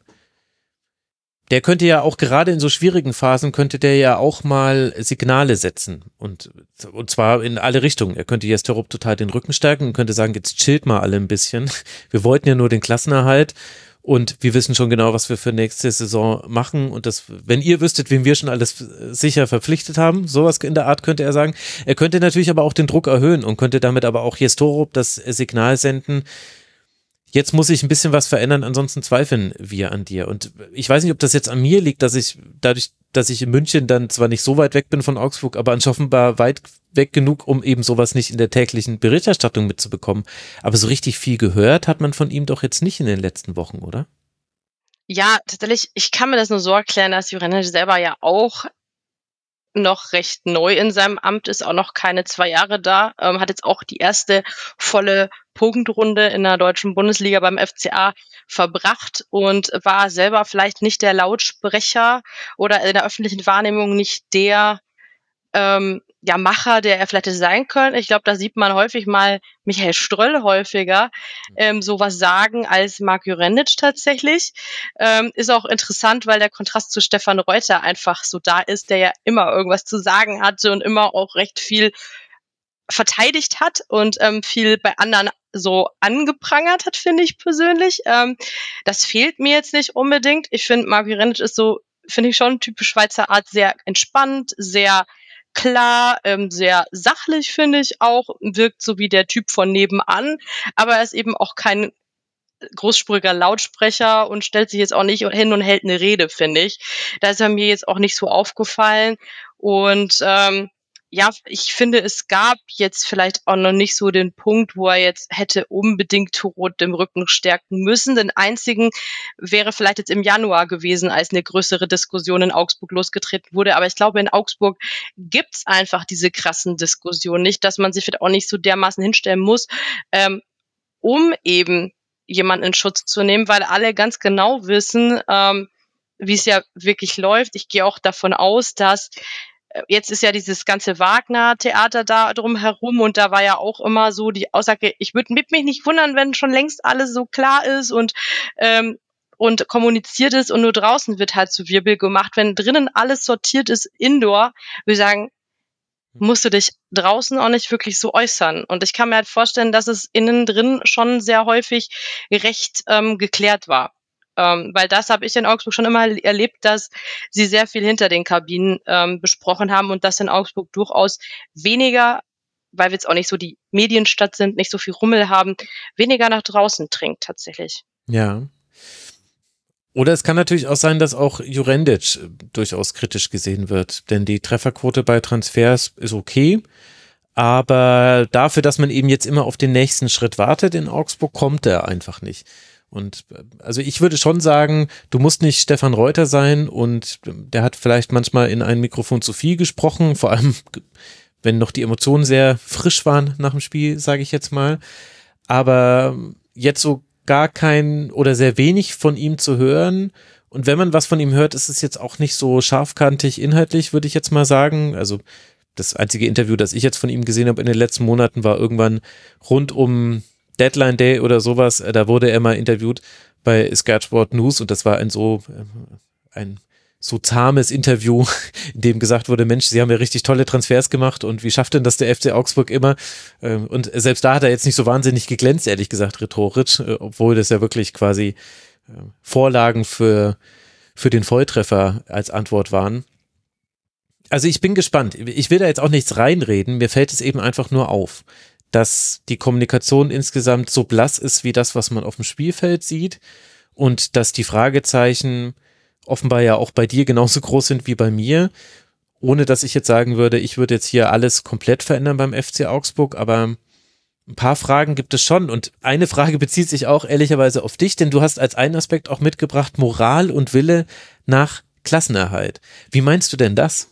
Speaker 1: Der könnte ja auch gerade in so schwierigen Phasen, könnte der ja auch mal Signale setzen und zwar in alle Richtungen. Er könnte Jestorop total den Rücken stärken und könnte sagen, jetzt chillt mal alle ein bisschen. Wir wollten ja nur den Klassenerhalt und wir wissen schon genau, was wir für nächste Saison machen und das, wenn ihr wüsstet, wen wir schon alles sicher verpflichtet haben, sowas in der Art könnte er sagen. Er könnte natürlich aber auch den Druck erhöhen und könnte damit aber auch Jestorop das Signal senden, jetzt muss ich ein bisschen was verändern, ansonsten zweifeln wir an dir. Und ich weiß nicht, ob das jetzt an mir liegt, dass ich dadurch, dass ich in München dann zwar nicht so weit weg bin von Augsburg, aber offenbar weit weg genug, um eben sowas nicht in der täglichen Berichterstattung mitzubekommen. Aber so richtig viel gehört hat man von ihm doch jetzt nicht in den letzten Wochen, oder?
Speaker 4: Ja, tatsächlich, ich kann mir das nur so erklären, dass Jurendic selber ja auch noch recht neu in seinem Amt ist, auch noch keine 2 Jahre da, hat jetzt auch die erste volle Punktrunde in der deutschen Bundesliga beim FCA verbracht und war selber vielleicht nicht der Lautsprecher oder in der öffentlichen Wahrnehmung nicht der Macher, der er vielleicht hätte sein können. Ich glaube, da sieht man häufig mal Michael Ströll häufiger sowas sagen als Marc Jurendic tatsächlich. Ist auch interessant, weil der Kontrast zu Stefan Reuter einfach so da ist, der ja immer irgendwas zu sagen hatte und immer auch recht viel verteidigt hat und viel bei anderen so angeprangert hat, finde ich persönlich. Das fehlt mir jetzt nicht unbedingt. Ich finde, Marc Jurendic ist so, finde ich schon typisch Schweizer Art, sehr entspannt, sehr klar, sehr sachlich, finde ich auch, wirkt so wie der Typ von nebenan, aber er ist eben auch kein großspuriger Lautsprecher und stellt sich jetzt auch nicht hin und hält eine Rede, finde ich. Da ist er mir jetzt auch nicht so aufgefallen und ich finde, es gab jetzt vielleicht auch noch nicht so den Punkt, wo er jetzt hätte unbedingt Tourot im Rücken stärken müssen. Den einzigen wäre vielleicht jetzt im Januar gewesen, als eine größere Diskussion in Augsburg losgetreten wurde. Aber ich glaube, in Augsburg gibt's einfach diese krassen Diskussionen nicht, dass man sich vielleicht auch nicht so dermaßen hinstellen muss, um eben jemanden in Schutz zu nehmen, weil alle ganz genau wissen, wie es ja wirklich läuft. Ich gehe auch davon aus, dass jetzt ist ja dieses ganze Wagner-Theater da drum herum und da war ja auch immer so die Aussage, ich würde mich nicht wundern, wenn schon längst alles so klar ist und kommuniziert ist und nur draußen wird halt so Wirbel gemacht. Wenn drinnen alles sortiert ist, indoor, würde ich sagen, musst du dich draußen auch nicht wirklich so äußern. Und ich kann mir halt vorstellen, dass es innen drin schon sehr häufig recht geklärt war. Weil das habe ich in Augsburg schon immer erlebt, dass sie sehr viel hinter den Kabinen besprochen haben und das in Augsburg durchaus weniger, weil wir jetzt auch nicht so die Medienstadt sind, nicht so viel Rummel haben, weniger nach draußen dringt tatsächlich.
Speaker 1: Ja. Oder es kann natürlich auch sein, dass auch Jurendic durchaus kritisch gesehen wird, denn die Trefferquote bei Transfers ist okay, aber dafür, dass man eben jetzt immer auf den nächsten Schritt wartet in Augsburg, kommt er einfach nicht. Und also ich würde schon sagen, du musst nicht Stefan Reuter sein und der hat vielleicht manchmal in ein Mikrofon zu viel gesprochen, vor allem wenn noch die Emotionen sehr frisch waren nach dem Spiel, sage ich jetzt mal. Aber jetzt so gar kein oder sehr wenig von ihm zu hören. Und wenn man was von ihm hört, ist es jetzt auch nicht so scharfkantig inhaltlich, würde ich jetzt mal sagen. Also das einzige Interview, das ich jetzt von ihm gesehen habe in den letzten Monaten, war irgendwann rund um Deadline Day oder sowas. Da wurde er mal interviewt bei Sky Sport News und das war ein so zahmes Interview, in dem gesagt wurde, Mensch, Sie haben ja richtig tolle Transfers gemacht und wie schafft denn das der FC Augsburg immer? Und selbst da hat er jetzt nicht so wahnsinnig geglänzt, ehrlich gesagt, rhetorisch, obwohl das ja wirklich quasi Vorlagen für den Volltreffer als Antwort waren. Also ich bin gespannt. Ich will da jetzt auch nichts reinreden, mir fällt es eben einfach nur auf, dass die Kommunikation insgesamt so blass ist wie das, was man auf dem Spielfeld sieht und dass die Fragezeichen offenbar ja auch bei dir genauso groß sind wie bei mir, ohne dass ich jetzt sagen würde, ich würde jetzt hier alles komplett verändern beim FC Augsburg, aber Ein paar Fragen gibt es schon und eine Frage bezieht sich auch ehrlicherweise auf dich, denn du hast als einen Aspekt auch mitgebracht Moral und Wille nach Klassenerhalt. Wie meinst du denn das?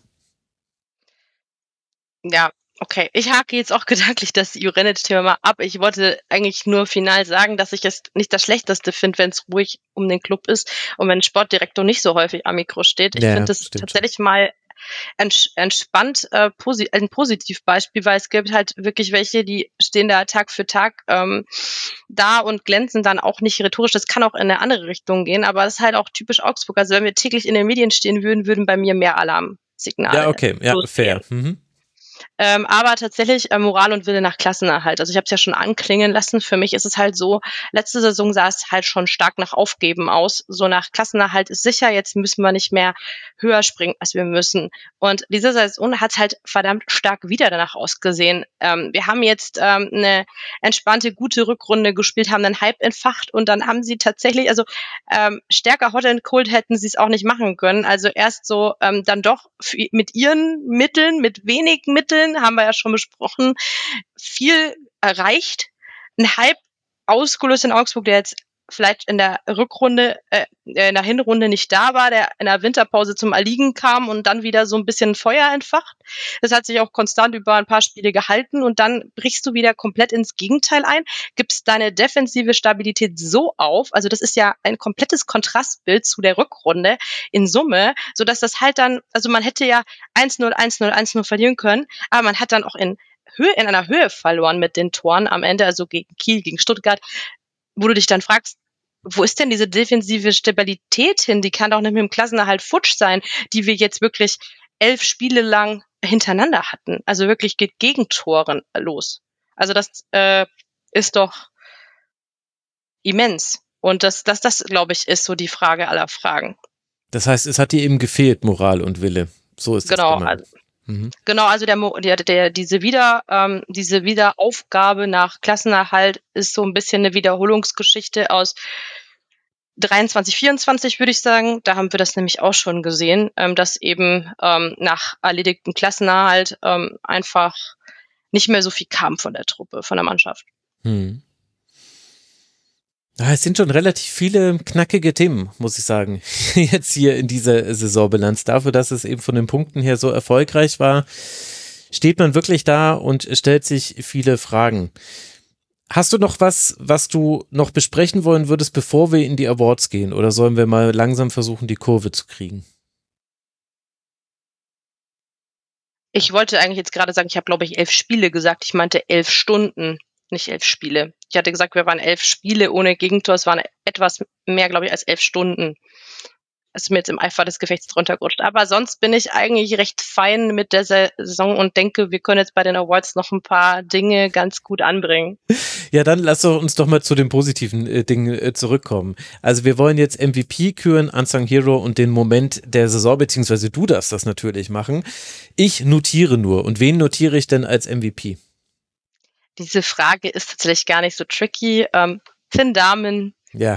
Speaker 4: Ja, okay. Ich hake jetzt auch gedanklich das Jurenit-Thema mal ab. Ich wollte eigentlich nur final sagen, dass ich es nicht das Schlechteste finde, wenn es ruhig um den Club ist und wenn ein Sportdirektor nicht so häufig am Mikro steht. Ich finde es tatsächlich mal entspannt ein Positivbeispiel, weil es gibt halt wirklich welche, die stehen da Tag für Tag da und glänzen dann auch nicht rhetorisch. Das kann auch in eine andere Richtung gehen, aber das ist halt auch typisch Augsburg. Also wenn wir täglich in den Medien stehen würden, würden bei mir mehr Alarmsignale.
Speaker 1: Ja, okay, ja, fair. Mhm.
Speaker 4: Aber tatsächlich Moral und Wille nach Klassenerhalt. Also ich habe es ja schon anklingen lassen. Für mich ist es halt so, letzte Saison sah es halt schon stark nach Aufgeben aus. So nach Klassenerhalt ist sicher, jetzt müssen wir nicht mehr höher springen, als wir müssen. Und diese Saison hat halt verdammt stark wieder danach ausgesehen. Wir haben jetzt eine entspannte, gute Rückrunde gespielt, haben einen Hype entfacht und dann haben sie tatsächlich, also stärker hot and cold hätten sie es auch nicht machen können. Also erst so dann doch mit ihren Mitteln, mit wenig Mitteln, haben wir ja schon besprochen, viel erreicht. Ein Hype ausgelöst in Augsburg, der jetzt vielleicht in der Rückrunde, in der Hinrunde nicht da war, der in der Winterpause zum Erliegen kam und dann wieder so ein bisschen Feuer entfacht. Das hat sich auch konstant über ein paar Spiele gehalten und dann brichst du wieder komplett ins Gegenteil ein, gibst deine defensive Stabilität so auf, also das ist ja ein komplettes Kontrastbild zu der Rückrunde in Summe, sodass das halt dann, also man hätte ja 1-0, 1-0, 1-0 verlieren können, aber man hat dann auch in einer Höhe verloren mit den Toren am Ende, also gegen Kiel, gegen Stuttgart, wo du dich dann fragst, wo ist denn diese defensive Stabilität hin? Die kann doch nicht mit dem Klassenerhalt futsch sein, die wir jetzt wirklich 11 Spiele lang hintereinander hatten. Also wirklich geht Gegentoren los. Also das ist doch immens. Und das glaube ich, ist so die Frage aller Fragen.
Speaker 1: Das heißt, es hat dir eben gefehlt, Moral und Wille. So ist
Speaker 4: genau,
Speaker 1: das gemeint.
Speaker 4: Genau, also diese Wiederaufgabe nach Klassenerhalt ist so ein bisschen eine Wiederholungsgeschichte aus 23, 24 würde ich sagen. Da haben wir das nämlich auch schon gesehen, dass eben nach erledigtem Klassenerhalt einfach nicht mehr so viel kam von der Truppe, von der Mannschaft.
Speaker 1: Es sind schon relativ viele knackige Themen, muss ich sagen, jetzt hier in dieser Saisonbilanz. Dafür, dass es eben von den Punkten her so erfolgreich war, steht man wirklich da und stellt sich viele Fragen. Hast du noch was du noch besprechen wollen würdest, bevor wir in die Awards gehen? Oder sollen wir mal langsam versuchen, die Kurve zu kriegen?
Speaker 4: Ich wollte eigentlich jetzt gerade sagen, ich habe, glaube ich, 11 Spiele gesagt. Ich meinte 11 Stunden, nicht 11 Spiele. Ich hatte gesagt, wir waren 11 Spiele ohne Gegentor. Es waren etwas mehr, glaube ich, als 11 Stunden. Ist mir jetzt im Eifer des Gefechts drunter gerutscht. Aber sonst bin ich eigentlich recht fein mit der Saison und denke, wir können jetzt bei den Awards noch ein paar Dinge ganz gut anbringen.
Speaker 1: Ja, dann lass uns doch mal zu den positiven Dingen zurückkommen. Also wir wollen jetzt MVP küren, Unsung Hero und den Moment der Saison, beziehungsweise du darfst das natürlich machen. Ich notiere nur. Und wen notiere ich denn als MVP?
Speaker 4: Diese Frage ist tatsächlich gar nicht so tricky. Finn Dahmen.
Speaker 1: Ja.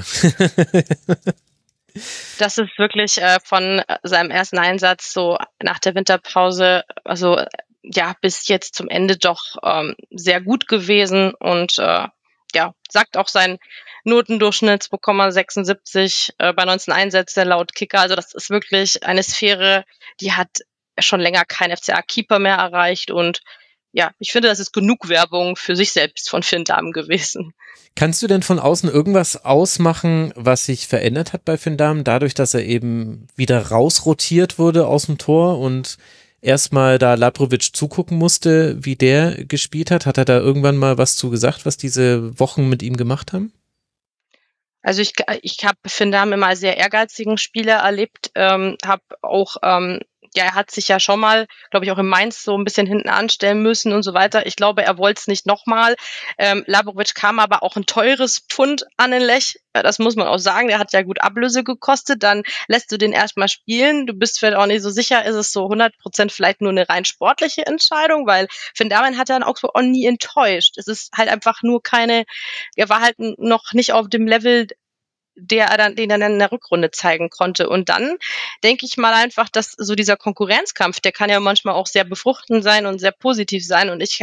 Speaker 4: Das ist wirklich von seinem ersten Einsatz so nach der Winterpause, also ja, bis jetzt zum Ende doch sehr gut gewesen und sagt auch sein Notendurchschnitt 2,76 bei 19 Einsätzen laut Kicker. Also das ist wirklich eine Sphäre, die hat schon länger kein FCA-Keeper mehr erreicht und ja, ich finde, das ist genug Werbung für sich selbst von Finn Dahmen gewesen.
Speaker 1: Kannst du denn von außen irgendwas ausmachen, was sich verändert hat bei Finn Dahmen, dadurch, dass er eben wieder rausrotiert wurde aus dem Tor und erstmal da Labrovic zugucken musste, wie der gespielt hat? Hat er da irgendwann mal was zu gesagt, was diese Wochen mit ihm gemacht haben?
Speaker 4: Also ich habe Finn Dahmen immer als sehr ehrgeizigen Spieler erlebt, habe auch er hat sich ja schon mal, glaube ich, auch in Mainz so ein bisschen hinten anstellen müssen und so weiter. Ich glaube, er wollte es nicht nochmal. Labrovic kam aber auch ein teures Pfund an den Lech. Das muss man auch sagen. Der hat ja gut Ablöse gekostet. Dann lässt du den erstmal spielen. Du bist vielleicht auch nicht so sicher, ist es so 100% vielleicht nur eine rein sportliche Entscheidung, weil Finn Dahmen hat ja in Augsburg auch nie enttäuscht. Es ist halt einfach nur er war halt noch nicht auf dem Level, den er dann in der Rückrunde zeigen konnte. Und dann denke ich mal einfach, dass so dieser Konkurrenzkampf, der kann ja manchmal auch sehr befruchtend sein und sehr positiv sein. Und ich habe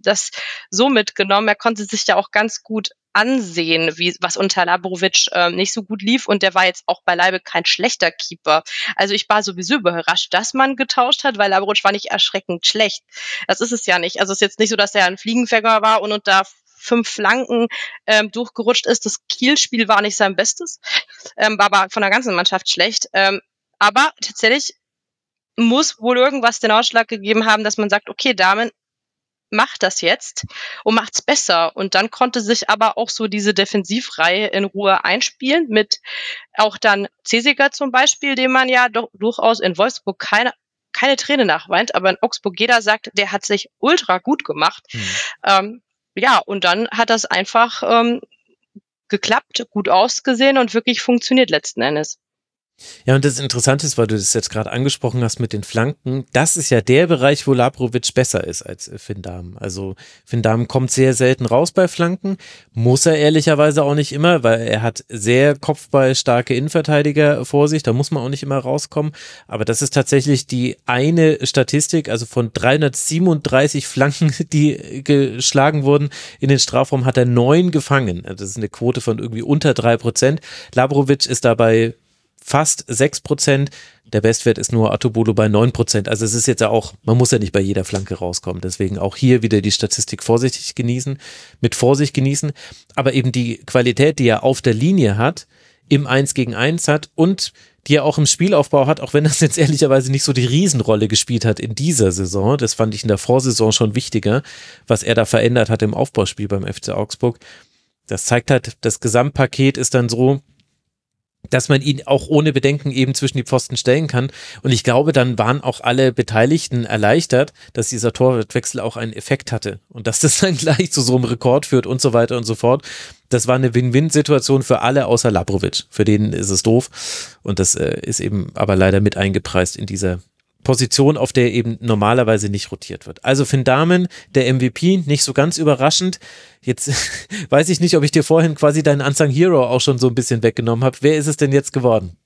Speaker 4: das so mitgenommen. Er konnte sich ja auch ganz gut ansehen, was unter Labrovic nicht so gut lief, und der war jetzt auch beileibe kein schlechter Keeper. Also ich war sowieso überrascht, dass man getauscht hat, weil Labrovic war nicht erschreckend schlecht. Das ist es ja nicht. Also es ist jetzt nicht so, dass er ein Fliegenfänger war und unter 5 Flanken durchgerutscht ist. Das Kiel-Spiel war nicht sein Bestes, war aber von der ganzen Mannschaft schlecht. Aber tatsächlich muss wohl irgendwas den Ausschlag gegeben haben, dass man sagt, okay, Damen, macht das jetzt und macht's besser. Und dann konnte sich aber auch so diese Defensivreihe in Ruhe einspielen, mit auch dann Cesiger zum Beispiel, dem man ja doch durchaus in Wolfsburg keine Träne nachweint, aber in Augsburg jeder sagt, der hat sich ultra gut gemacht. Ja, und dann hat das einfach geklappt, gut ausgesehen und wirklich funktioniert letzten Endes.
Speaker 1: Ja, und das Interessante ist, weil du das jetzt gerade angesprochen hast mit den Flanken, das ist ja der Bereich, wo Labrovic besser ist als Finn Dahmen. Also Finn Dahmen kommt sehr selten raus bei Flanken, muss er ehrlicherweise auch nicht immer, weil er hat sehr kopfballstarke Innenverteidiger vor sich, da muss man auch nicht immer rauskommen, aber das ist tatsächlich die eine Statistik, also von 337 Flanken, die geschlagen wurden in den Strafraum, hat er 9 gefangen. Das ist eine Quote von irgendwie unter 3%. Labrovic ist dabei fast 6%, der Bestwert ist nur Atobolo bei 9%, also es ist jetzt ja auch, man muss ja nicht bei jeder Flanke rauskommen, deswegen auch hier wieder die Statistik mit Vorsicht genießen, aber eben die Qualität, die er auf der Linie hat, im 1 gegen 1 hat und die er auch im Spielaufbau hat, auch wenn das jetzt ehrlicherweise nicht so die Riesenrolle gespielt hat in dieser Saison, das fand ich in der Vorsaison schon wichtiger, was er da verändert hat im Aufbauspiel beim FC Augsburg, das zeigt halt, das Gesamtpaket ist dann so, dass man ihn auch ohne Bedenken eben zwischen die Pfosten stellen kann. Und ich glaube, dann waren auch alle Beteiligten erleichtert, dass dieser Torwartwechsel auch einen Effekt hatte und dass das dann gleich zu so einem Rekord führt und so weiter und so fort. Das war eine Win-Win-Situation für alle außer Labrovic. Für den ist es doof und das ist eben aber leider mit eingepreist in dieser Position, auf der eben normalerweise nicht rotiert wird. Also Finn Dahmen, der MVP, nicht so ganz überraschend. Jetzt weiß ich nicht, ob ich dir vorhin quasi deinen Unsung Hero auch schon so ein bisschen weggenommen habe. Wer ist es denn jetzt geworden?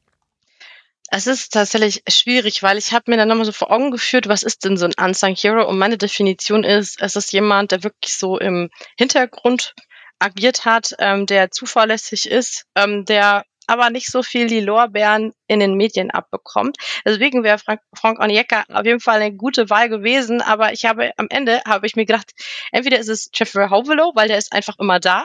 Speaker 4: Es ist tatsächlich schwierig, weil ich habe mir dann nochmal so vor Augen geführt, was ist denn so ein Unsung Hero? Und meine Definition ist, es ist jemand, der wirklich so im Hintergrund agiert hat, der zuverlässig ist, der aber nicht so viel die Lorbeeren in den Medien abbekommt. Deswegen wäre Frank Onyeka auf jeden Fall eine gute Wahl gewesen, aber am Ende habe ich mir gedacht, entweder ist es Jeffrey Hovelo, weil der ist einfach immer da.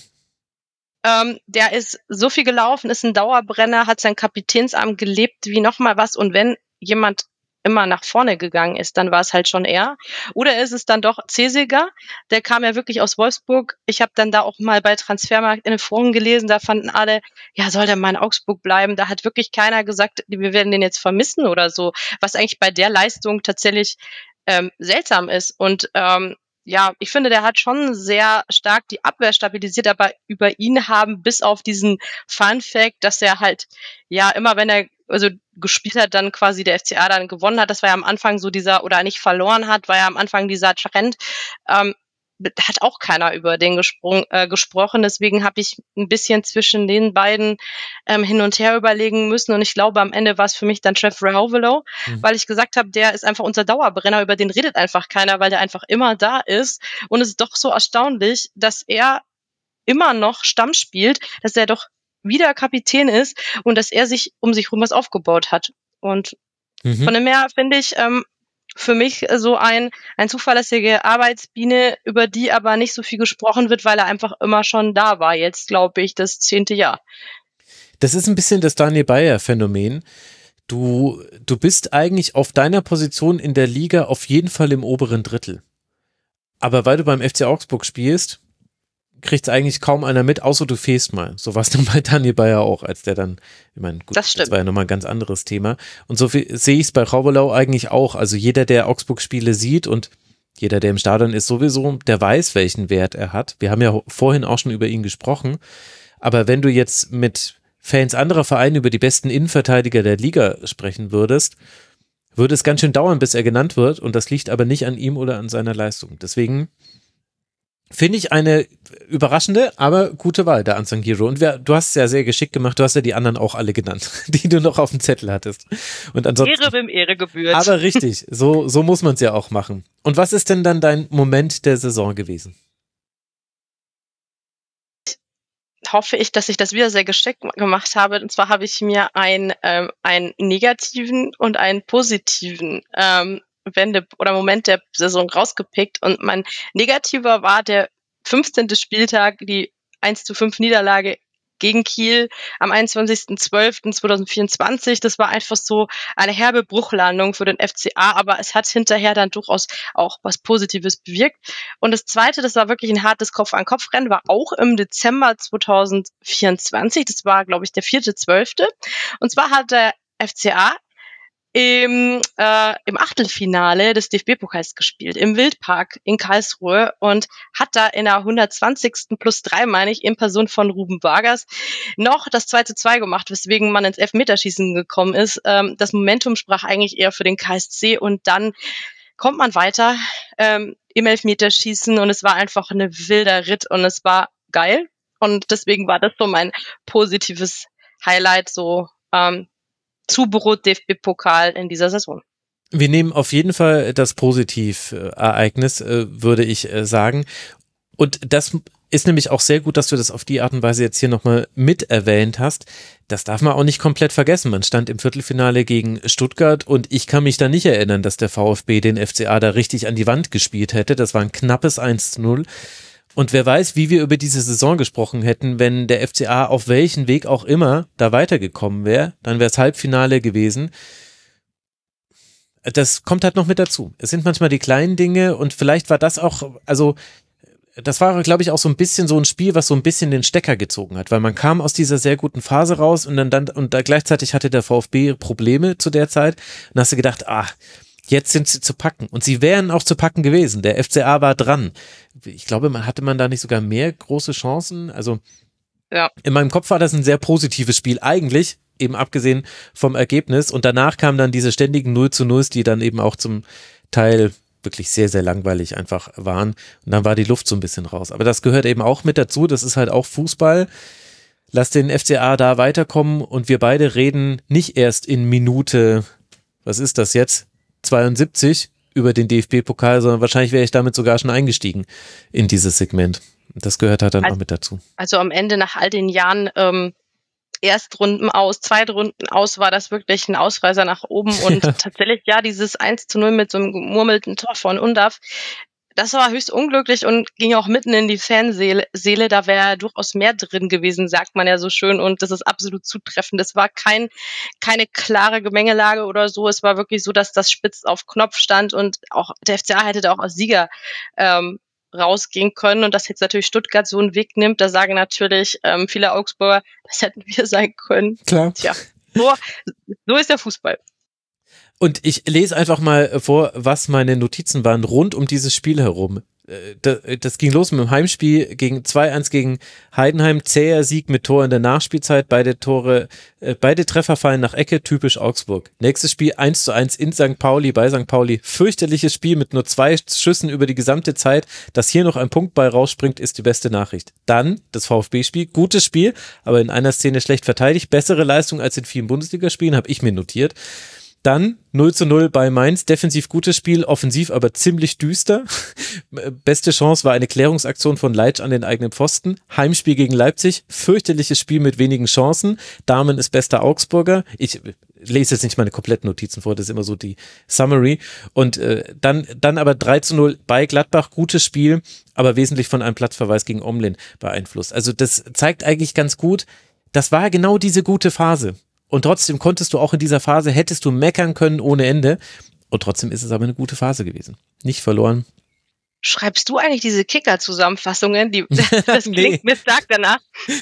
Speaker 4: Der ist so viel gelaufen, ist ein Dauerbrenner, hat sein Kapitänsamt gelebt wie nochmal was, und wenn jemand immer nach vorne gegangen ist, dann war es halt schon er. Oder ist es dann doch Cesiger? Der kam ja wirklich aus Wolfsburg. Ich habe dann da auch mal bei Transfermarkt in den Foren gelesen, da fanden alle, ja, soll der mal in Augsburg bleiben? Da hat wirklich keiner gesagt, wir werden den jetzt vermissen oder so, was eigentlich bei der Leistung tatsächlich seltsam ist. Und ja, ich finde, der hat schon sehr stark die Abwehr stabilisiert, aber über ihn haben bis auf diesen Fun-Fact, dass er halt, ja, immer wenn er gespielt hat, dann quasi der FCA dann gewonnen hat, das war ja am Anfang so dieser, oder nicht verloren hat, war ja am Anfang dieser Trend, hat auch keiner über den gesprochen, deswegen habe ich ein bisschen zwischen den beiden hin und her überlegen müssen, und ich glaube, am Ende war es für mich dann Jeffrey Hovelo, weil ich gesagt habe, der ist einfach unser Dauerbrenner, über den redet einfach keiner, weil der einfach immer da ist, und es ist doch so erstaunlich, dass er immer noch Stamm spielt, dass er doch wieder Kapitän ist und dass er sich um sich herum was aufgebaut hat, und von dem her finde ich für mich so ein zuverlässige Arbeitsbiene, über die aber nicht so viel gesprochen wird, weil er einfach immer schon da war. Jetzt, glaube ich, das 10. Jahr.
Speaker 1: Das ist ein bisschen das Daniel Bayer-Phänomen. Du bist eigentlich auf deiner Position in der Liga auf jeden Fall im oberen Drittel. Aber weil du beim FC Augsburg spielst, kriegt es eigentlich kaum einer mit, außer du fehlst mal. So war es dann bei Daniel Bayer auch, als der dann, ich meine, gut, das war ja nochmal ein ganz anderes Thema. Und so sehe ich es bei Hovelo eigentlich auch. Also jeder, der Augsburg-Spiele sieht und jeder, der im Stadion ist sowieso, der weiß, welchen Wert er hat. Wir haben ja vorhin auch schon über ihn gesprochen. Aber wenn du jetzt mit Fans anderer Vereine über die besten Innenverteidiger der Liga sprechen würdest, würde es ganz schön dauern, bis er genannt wird. Und das liegt aber nicht an ihm oder an seiner Leistung. Deswegen finde ich eine überraschende, aber gute Wahl, der Unsung Hero. Und du hast es ja sehr geschickt gemacht, du hast ja die anderen auch alle genannt, die du noch auf dem Zettel hattest. Und ansonsten,
Speaker 4: Ehre wem Ehre gebührt.
Speaker 1: Aber richtig, so muss man es ja auch machen. Und was ist denn dann dein Moment der Saison gewesen?
Speaker 4: Hoffe ich, dass ich das wieder sehr geschickt gemacht habe. Und zwar habe ich mir einen negativen und einen positiven Moment der Saison rausgepickt. Und mein negativer war der 15. Spieltag, die 1:5 Niederlage gegen Kiel am 21.12.2024. Das war einfach so eine herbe Bruchlandung für den FCA, aber es hat hinterher dann durchaus auch was Positives bewirkt. Und das Zweite, das war wirklich ein hartes Kopf-an-Kopf-Rennen, war auch im Dezember 2024. Das war, glaube ich, der 4.12. Und zwar hat der FCA im Achtelfinale des DFB-Pokals gespielt, im Wildpark in Karlsruhe und hat da in der 120. +3, meine ich, in Person von Ruben Vargas noch das 2:2 gemacht, weswegen man ins Elfmeterschießen gekommen ist. Das Momentum sprach eigentlich eher für den KSC und dann kommt man weiter im Elfmeterschießen und es war einfach ein wilder Ritt und es war geil und deswegen war das so mein positives Highlight, so Zubrot DFB-Pokal in dieser Saison.
Speaker 1: Wir nehmen auf jeden Fall das Positivereignis, würde ich sagen. Und das ist nämlich auch sehr gut, dass du das auf die Art und Weise jetzt hier nochmal mit erwähnt hast. Das darf man auch nicht komplett vergessen. Man stand im Viertelfinale gegen Stuttgart und ich kann mich da nicht erinnern, dass der VfB den FCA da richtig an die Wand gespielt hätte. Das war ein knappes 1:0. Und wer weiß, wie wir über diese Saison gesprochen hätten, wenn der FCA auf welchen Weg auch immer da weitergekommen wäre, dann wäre es Halbfinale gewesen. Das kommt halt noch mit dazu. Es sind manchmal die kleinen Dinge und vielleicht war das auch, also das war, glaube ich, auch so ein bisschen so ein Spiel, was so ein bisschen den Stecker gezogen hat, weil man kam aus dieser sehr guten Phase raus und dann gleichzeitig hatte der VfB Probleme zu der Zeit und dann hast du gedacht, jetzt sind sie zu packen. Und sie wären auch zu packen gewesen. Der FCA war dran. Ich glaube, hatte man da nicht sogar mehr große Chancen? Also ja. In meinem Kopf war das ein sehr positives Spiel. Eigentlich, eben abgesehen vom Ergebnis. Und danach kamen dann diese ständigen 0:0, die dann eben auch zum Teil wirklich sehr, sehr langweilig einfach waren. Und dann war die Luft so ein bisschen raus. Aber das gehört eben auch mit dazu. Das ist halt auch Fußball. Lass den FCA da weiterkommen. Und wir beide reden nicht erst in Minute, was ist das jetzt? 72 über den DFB-Pokal, sondern wahrscheinlich wäre ich damit sogar schon eingestiegen in dieses Segment. Das gehört halt dann auch mit dazu.
Speaker 4: Also am Ende nach all den Jahren Erstrunden aus, Zweitrunden aus, war das wirklich ein Ausreißer nach oben und tatsächlich ja, dieses 1:0 mit so einem gemurmelten Tor von Undav, das war höchst unglücklich und ging auch mitten in die Fanseele. Da wäre durchaus mehr drin gewesen, sagt man ja so schön. Und das ist absolut zutreffend. Es war keine klare Gemengelage oder so. Es war wirklich so, dass das spitz auf Knopf stand und auch der FCA hätte da auch als Sieger rausgehen können. Und dass jetzt natürlich Stuttgart so einen Weg nimmt, da sagen natürlich viele Augsburger, das hätten wir sein können.
Speaker 1: Klar.
Speaker 4: Tja, so ist der Fußball.
Speaker 1: Und ich lese einfach mal vor, was meine Notizen waren rund um dieses Spiel herum. Das ging los mit dem Heimspiel gegen 2:1 gegen Heidenheim, zäher Sieg mit Tor in der Nachspielzeit, beide Treffer fallen nach Ecke, typisch Augsburg. Nächstes Spiel 1:1 in St. Pauli, bei St. Pauli, fürchterliches Spiel mit nur 2 Schüssen über die gesamte Zeit, dass hier noch ein Punkt bei rausspringt, ist die beste Nachricht. Dann das VfB-Spiel, gutes Spiel, aber in einer Szene schlecht verteidigt, bessere Leistung als in vielen Bundesligaspielen, habe ich mir notiert. Dann 0:0 bei Mainz, defensiv gutes Spiel, offensiv aber ziemlich düster. Beste Chance war eine Klärungsaktion von Leitsch an den eigenen Pfosten. Heimspiel gegen Leipzig, fürchterliches Spiel mit wenigen Chancen. Dahmen ist bester Augsburger. Ich lese jetzt nicht meine kompletten Notizen vor, das ist immer so die Summary. Und dann aber 3:0 bei Gladbach, gutes Spiel, aber wesentlich von einem Platzverweis gegen Omlin beeinflusst. Also das zeigt eigentlich ganz gut, das war genau diese gute Phase. Und trotzdem konntest du auch in dieser Phase, hättest du meckern können ohne Ende. Und trotzdem ist es aber eine gute Phase gewesen. Nicht verloren.
Speaker 4: Schreibst du eigentlich diese Kicker-Zusammenfassungen? Das klingt mir stark danach.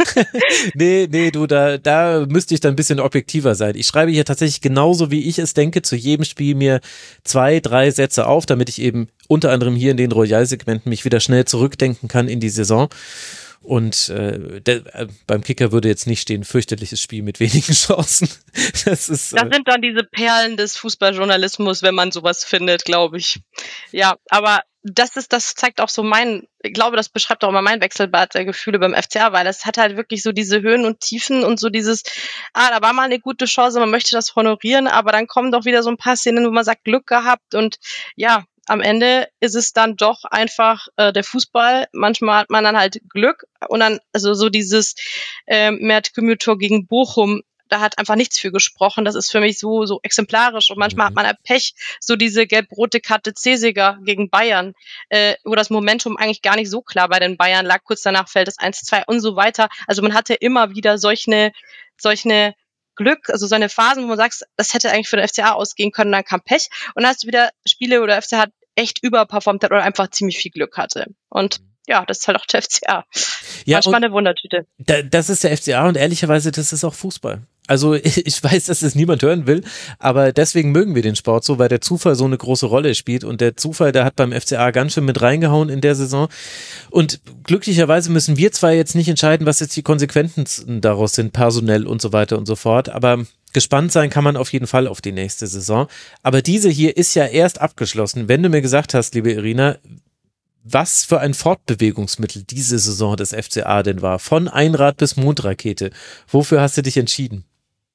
Speaker 1: Nee, du, da müsste ich dann ein bisschen objektiver sein. Ich schreibe hier tatsächlich genauso, wie ich es denke, zu jedem Spiel mir 2, 3 Sätze auf, damit ich eben unter anderem hier in den Royal-Segmenten mich wieder schnell zurückdenken kann in die Saison. Und beim Kicker würde jetzt nicht stehen, fürchterliches Spiel mit wenigen Chancen. Das sind
Speaker 4: dann diese Perlen des Fußballjournalismus, wenn man sowas findet, glaube ich. Ja, aber das zeigt auch so ich glaube, das beschreibt auch immer mein Wechselbad der Gefühle beim FCA, weil das hat halt wirklich so diese Höhen und Tiefen und so dieses, da war mal eine gute Chance, man möchte das honorieren, aber dann kommen doch wieder so ein paar Szenen, wo man sagt, Glück gehabt und ja, am Ende ist es dann doch einfach der Fußball. Manchmal hat man dann halt Glück und dann, also so dieses Mert Kümütor gegen Bochum, da hat einfach nichts für gesprochen. Das ist für mich so exemplarisch. Und manchmal hat man halt Pech, so diese gelb-rote Karte Cesiger gegen Bayern, wo das Momentum eigentlich gar nicht so klar bei den Bayern lag. Kurz danach fällt es 1-2 und so weiter. Also man hatte immer wieder solche Glück, also so eine Phasen, wo man sagt, das hätte eigentlich für den FCA ausgehen können, dann kam Pech. Und dann hast du wieder Spiele, wo der FCA hat echt überperformt hat oder einfach ziemlich viel Glück hatte. Und ja, das ist halt auch der FCA.
Speaker 1: Ja,
Speaker 4: manchmal eine Wundertüte.
Speaker 1: Das ist der FCA und ehrlicherweise, das ist auch Fußball. Also ich weiß, dass es niemand hören will, aber deswegen mögen wir den Sport so, weil der Zufall so eine große Rolle spielt und der Zufall, der hat beim FCA ganz schön mit reingehauen in der Saison und glücklicherweise müssen wir zwar jetzt nicht entscheiden, was jetzt die Konsequenzen daraus sind, personell und so weiter und so fort, aber gespannt sein kann man auf jeden Fall auf die nächste Saison. Aber diese hier ist ja erst abgeschlossen. Wenn du mir gesagt hast, liebe Irina, was für ein Fortbewegungsmittel diese Saison des FCA denn war, von Einrad bis Mondrakete, wofür hast du dich entschieden?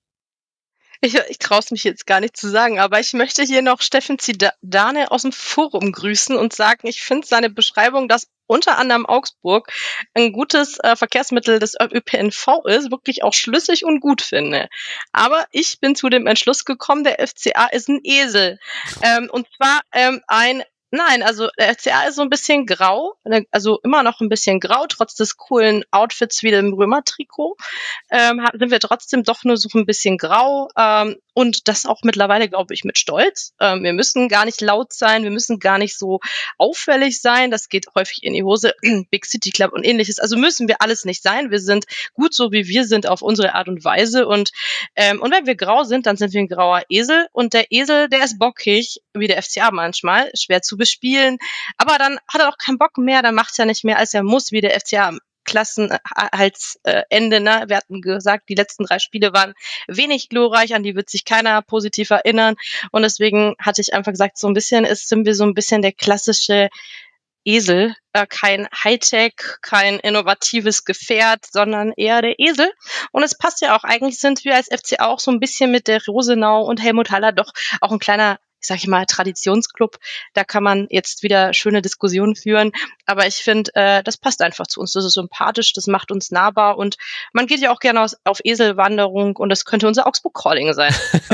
Speaker 4: Ich traue es mich jetzt gar nicht zu sagen, aber ich möchte hier noch Steffen Zidane aus dem Forum grüßen und sagen, ich finde seine Beschreibung, dass unter anderem Augsburg ein gutes Verkehrsmittel des ÖPNV ist, wirklich auch schlüssig und gut finde. Aber ich bin zu dem Entschluss gekommen, der FCA ist ein Esel. Und zwar Nein, also der FCA ist so ein bisschen grau, also immer noch ein bisschen grau, trotz des coolen Outfits wie dem Römer-Trikot, sind wir trotzdem doch nur so ein bisschen grau und das auch mittlerweile, glaube ich, mit Stolz. Wir müssen gar nicht laut sein, wir müssen gar nicht so auffällig sein, das geht häufig in die Hose, Big City Club und ähnliches, also müssen wir alles nicht sein, wir sind gut so, wie wir sind, auf unsere Art und Weise und wenn wir grau sind, dann sind wir ein grauer Esel und der Esel, der ist bockig, wie der FCA manchmal, schwer zu bespielen, aber dann hat er auch keinen Bock mehr, dann macht er nicht mehr, als er muss, wie der FCA am Klassenhaltsende. Ne? Wir hatten gesagt, die letzten 3 Spiele waren wenig glorreich, an die wird sich keiner positiv erinnern und deswegen hatte ich einfach gesagt, so ein bisschen sind wir so ein bisschen der klassische Esel, kein Hightech, kein innovatives Gefährt, sondern eher der Esel. Und es passt ja auch, eigentlich sind wir als FC auch so ein bisschen mit der Rosenau und Helmut Haller doch auch ein kleiner, ich sage mal, Traditionsclub. Da kann man jetzt wieder schöne Diskussionen führen. Aber ich finde, das passt einfach zu uns. Das ist sympathisch, das macht uns nahbar und man geht ja auch gerne auf Eselwanderung und das könnte unser Augsburg-Calling sein.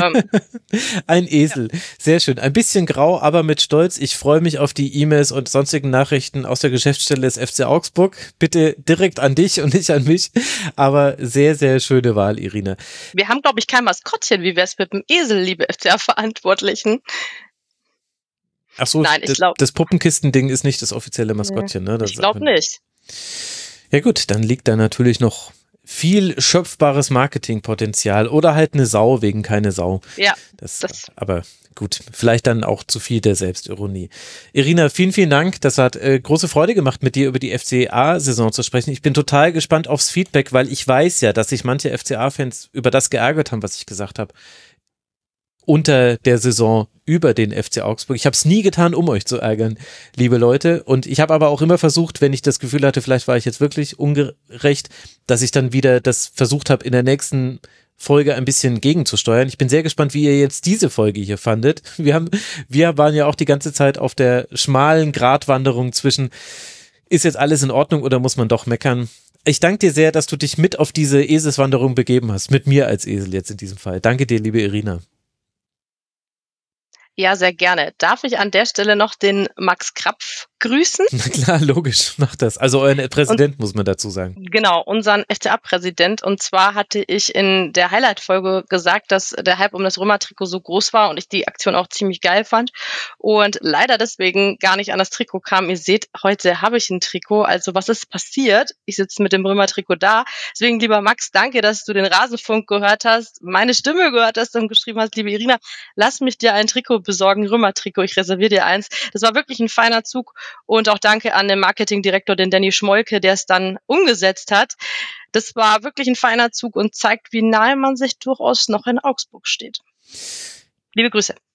Speaker 1: Ein Esel, ja. Sehr schön. Ein bisschen grau, aber mit Stolz. Ich freue mich auf die E-Mails und sonstigen Nachrichten aus der Geschäftsstelle des FC Augsburg. Bitte direkt an dich und nicht an mich. Aber sehr, sehr schöne Wahl, Irina.
Speaker 4: Wir haben, glaube ich, kein Maskottchen. Wie wäre es mit dem Esel, liebe FCA-Verantwortlichen?
Speaker 1: Ach so, nein, das Puppenkistending ist nicht das offizielle Maskottchen, ne?
Speaker 4: Ich glaube nicht.
Speaker 1: Ja gut, dann liegt da natürlich noch viel schöpfbares Marketingpotenzial oder halt eine Sau wegen keine Sau.
Speaker 4: Ja.
Speaker 1: Aber gut, vielleicht dann auch zu viel der Selbstironie. Irina, vielen, vielen Dank. Das hat große Freude gemacht, mit dir über die FCA-Saison zu sprechen. Ich bin total gespannt aufs Feedback, weil ich weiß ja, dass sich manche FCA-Fans über das geärgert haben, was ich gesagt habe. Unter der Saison über den FC Augsburg. Ich habe es nie getan, um euch zu ärgern, liebe Leute. Und ich habe aber auch immer versucht, wenn ich das Gefühl hatte, vielleicht war ich jetzt wirklich ungerecht, dass ich dann wieder das versucht habe, in der nächsten Folge ein bisschen gegenzusteuern. Ich bin sehr gespannt, wie ihr jetzt diese Folge hier fandet. Wir waren ja auch die ganze Zeit auf der schmalen Gratwanderung zwischen, ist jetzt alles in Ordnung oder muss man doch meckern? Ich danke dir sehr, dass du dich mit auf diese Eselswanderung begeben hast, mit mir als Esel jetzt in diesem Fall. Danke dir, liebe Irina.
Speaker 4: Ja, sehr gerne. Darf ich an der Stelle noch den Max Krapf grüßen?
Speaker 1: Na klar, logisch, mach das. Also euren Präsident, muss man dazu sagen.
Speaker 4: Genau, unseren FCA-Präsident. Und zwar hatte ich in der Highlight-Folge gesagt, dass der Hype um das Römer-Trikot so groß war und ich die Aktion auch ziemlich geil fand und leider deswegen gar nicht an das Trikot kam. Ihr seht, heute habe ich ein Trikot. Also was ist passiert? Ich sitze mit dem Römer-Trikot da. Deswegen, lieber Max, danke, dass du den Rasenfunk gehört hast, meine Stimme gehört hast und geschrieben hast, liebe Irina, lass mich dir ein Trikot besorgen, Römer-Trikot, ich reserviere dir eins. Das war wirklich ein feiner Zug und auch danke an den Marketingdirektor, den Danny Schmolke, der es dann umgesetzt hat. Das war wirklich ein feiner Zug und zeigt, wie nahe man sich durchaus noch in Augsburg steht. Liebe Grüße.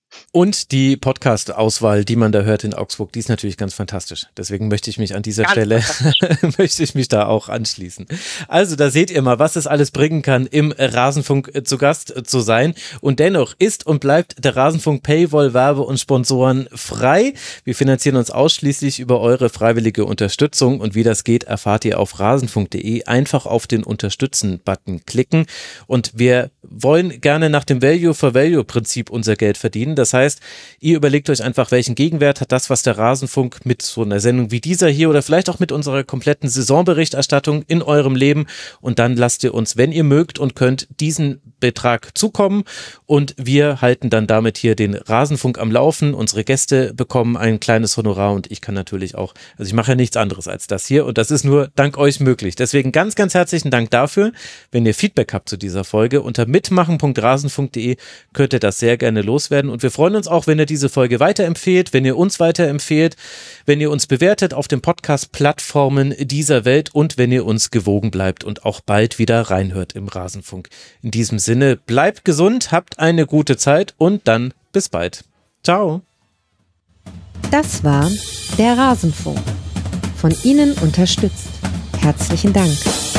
Speaker 1: Und die Podcast-Auswahl, die man da hört in Augsburg, die ist natürlich ganz fantastisch. Deswegen möchte ich mich an dieser Stelle, möchte ich mich da auch anschließen. Also da seht ihr mal, was es alles bringen kann, im Rasenfunk zu Gast zu sein. Und dennoch ist und bleibt der Rasenfunk Paywall, Werbe und Sponsoren frei. Wir finanzieren uns ausschließlich über eure freiwillige Unterstützung. Und wie das geht, erfahrt ihr auf rasenfunk.de. Einfach auf den Unterstützen-Button klicken. Und wir wollen gerne nach dem Value-for-Value-Prinzip unser Geld verdienen. Das heißt, ihr überlegt euch einfach, welchen Gegenwert hat das, was der Rasenfunk mit so einer Sendung wie dieser hier oder vielleicht auch mit unserer kompletten Saisonberichterstattung in eurem Leben, und dann lasst ihr uns, wenn ihr mögt und könnt, diesen Betrag zukommen und wir halten dann damit hier den Rasenfunk am Laufen. Unsere Gäste bekommen ein kleines Honorar und ich kann natürlich auch, also ich mache ja nichts anderes als das hier und das ist nur dank euch möglich. Deswegen ganz, ganz herzlichen Dank dafür. Wenn ihr Feedback habt zu dieser Folge, unter mitmachen.rasenfunk.de könnt ihr das sehr gerne loswerden und wir freuen uns auch, wenn ihr diese Folge weiterempfehlt, wenn ihr uns weiterempfehlt, wenn ihr uns bewertet auf den Podcast-Plattformen dieser Welt und wenn ihr uns gewogen bleibt und auch bald wieder reinhört im Rasenfunk. In diesem Sinne, bleibt gesund, habt eine gute Zeit und dann bis bald. Ciao.
Speaker 2: Das war der Rasenfunk. Von Ihnen unterstützt. Herzlichen Dank.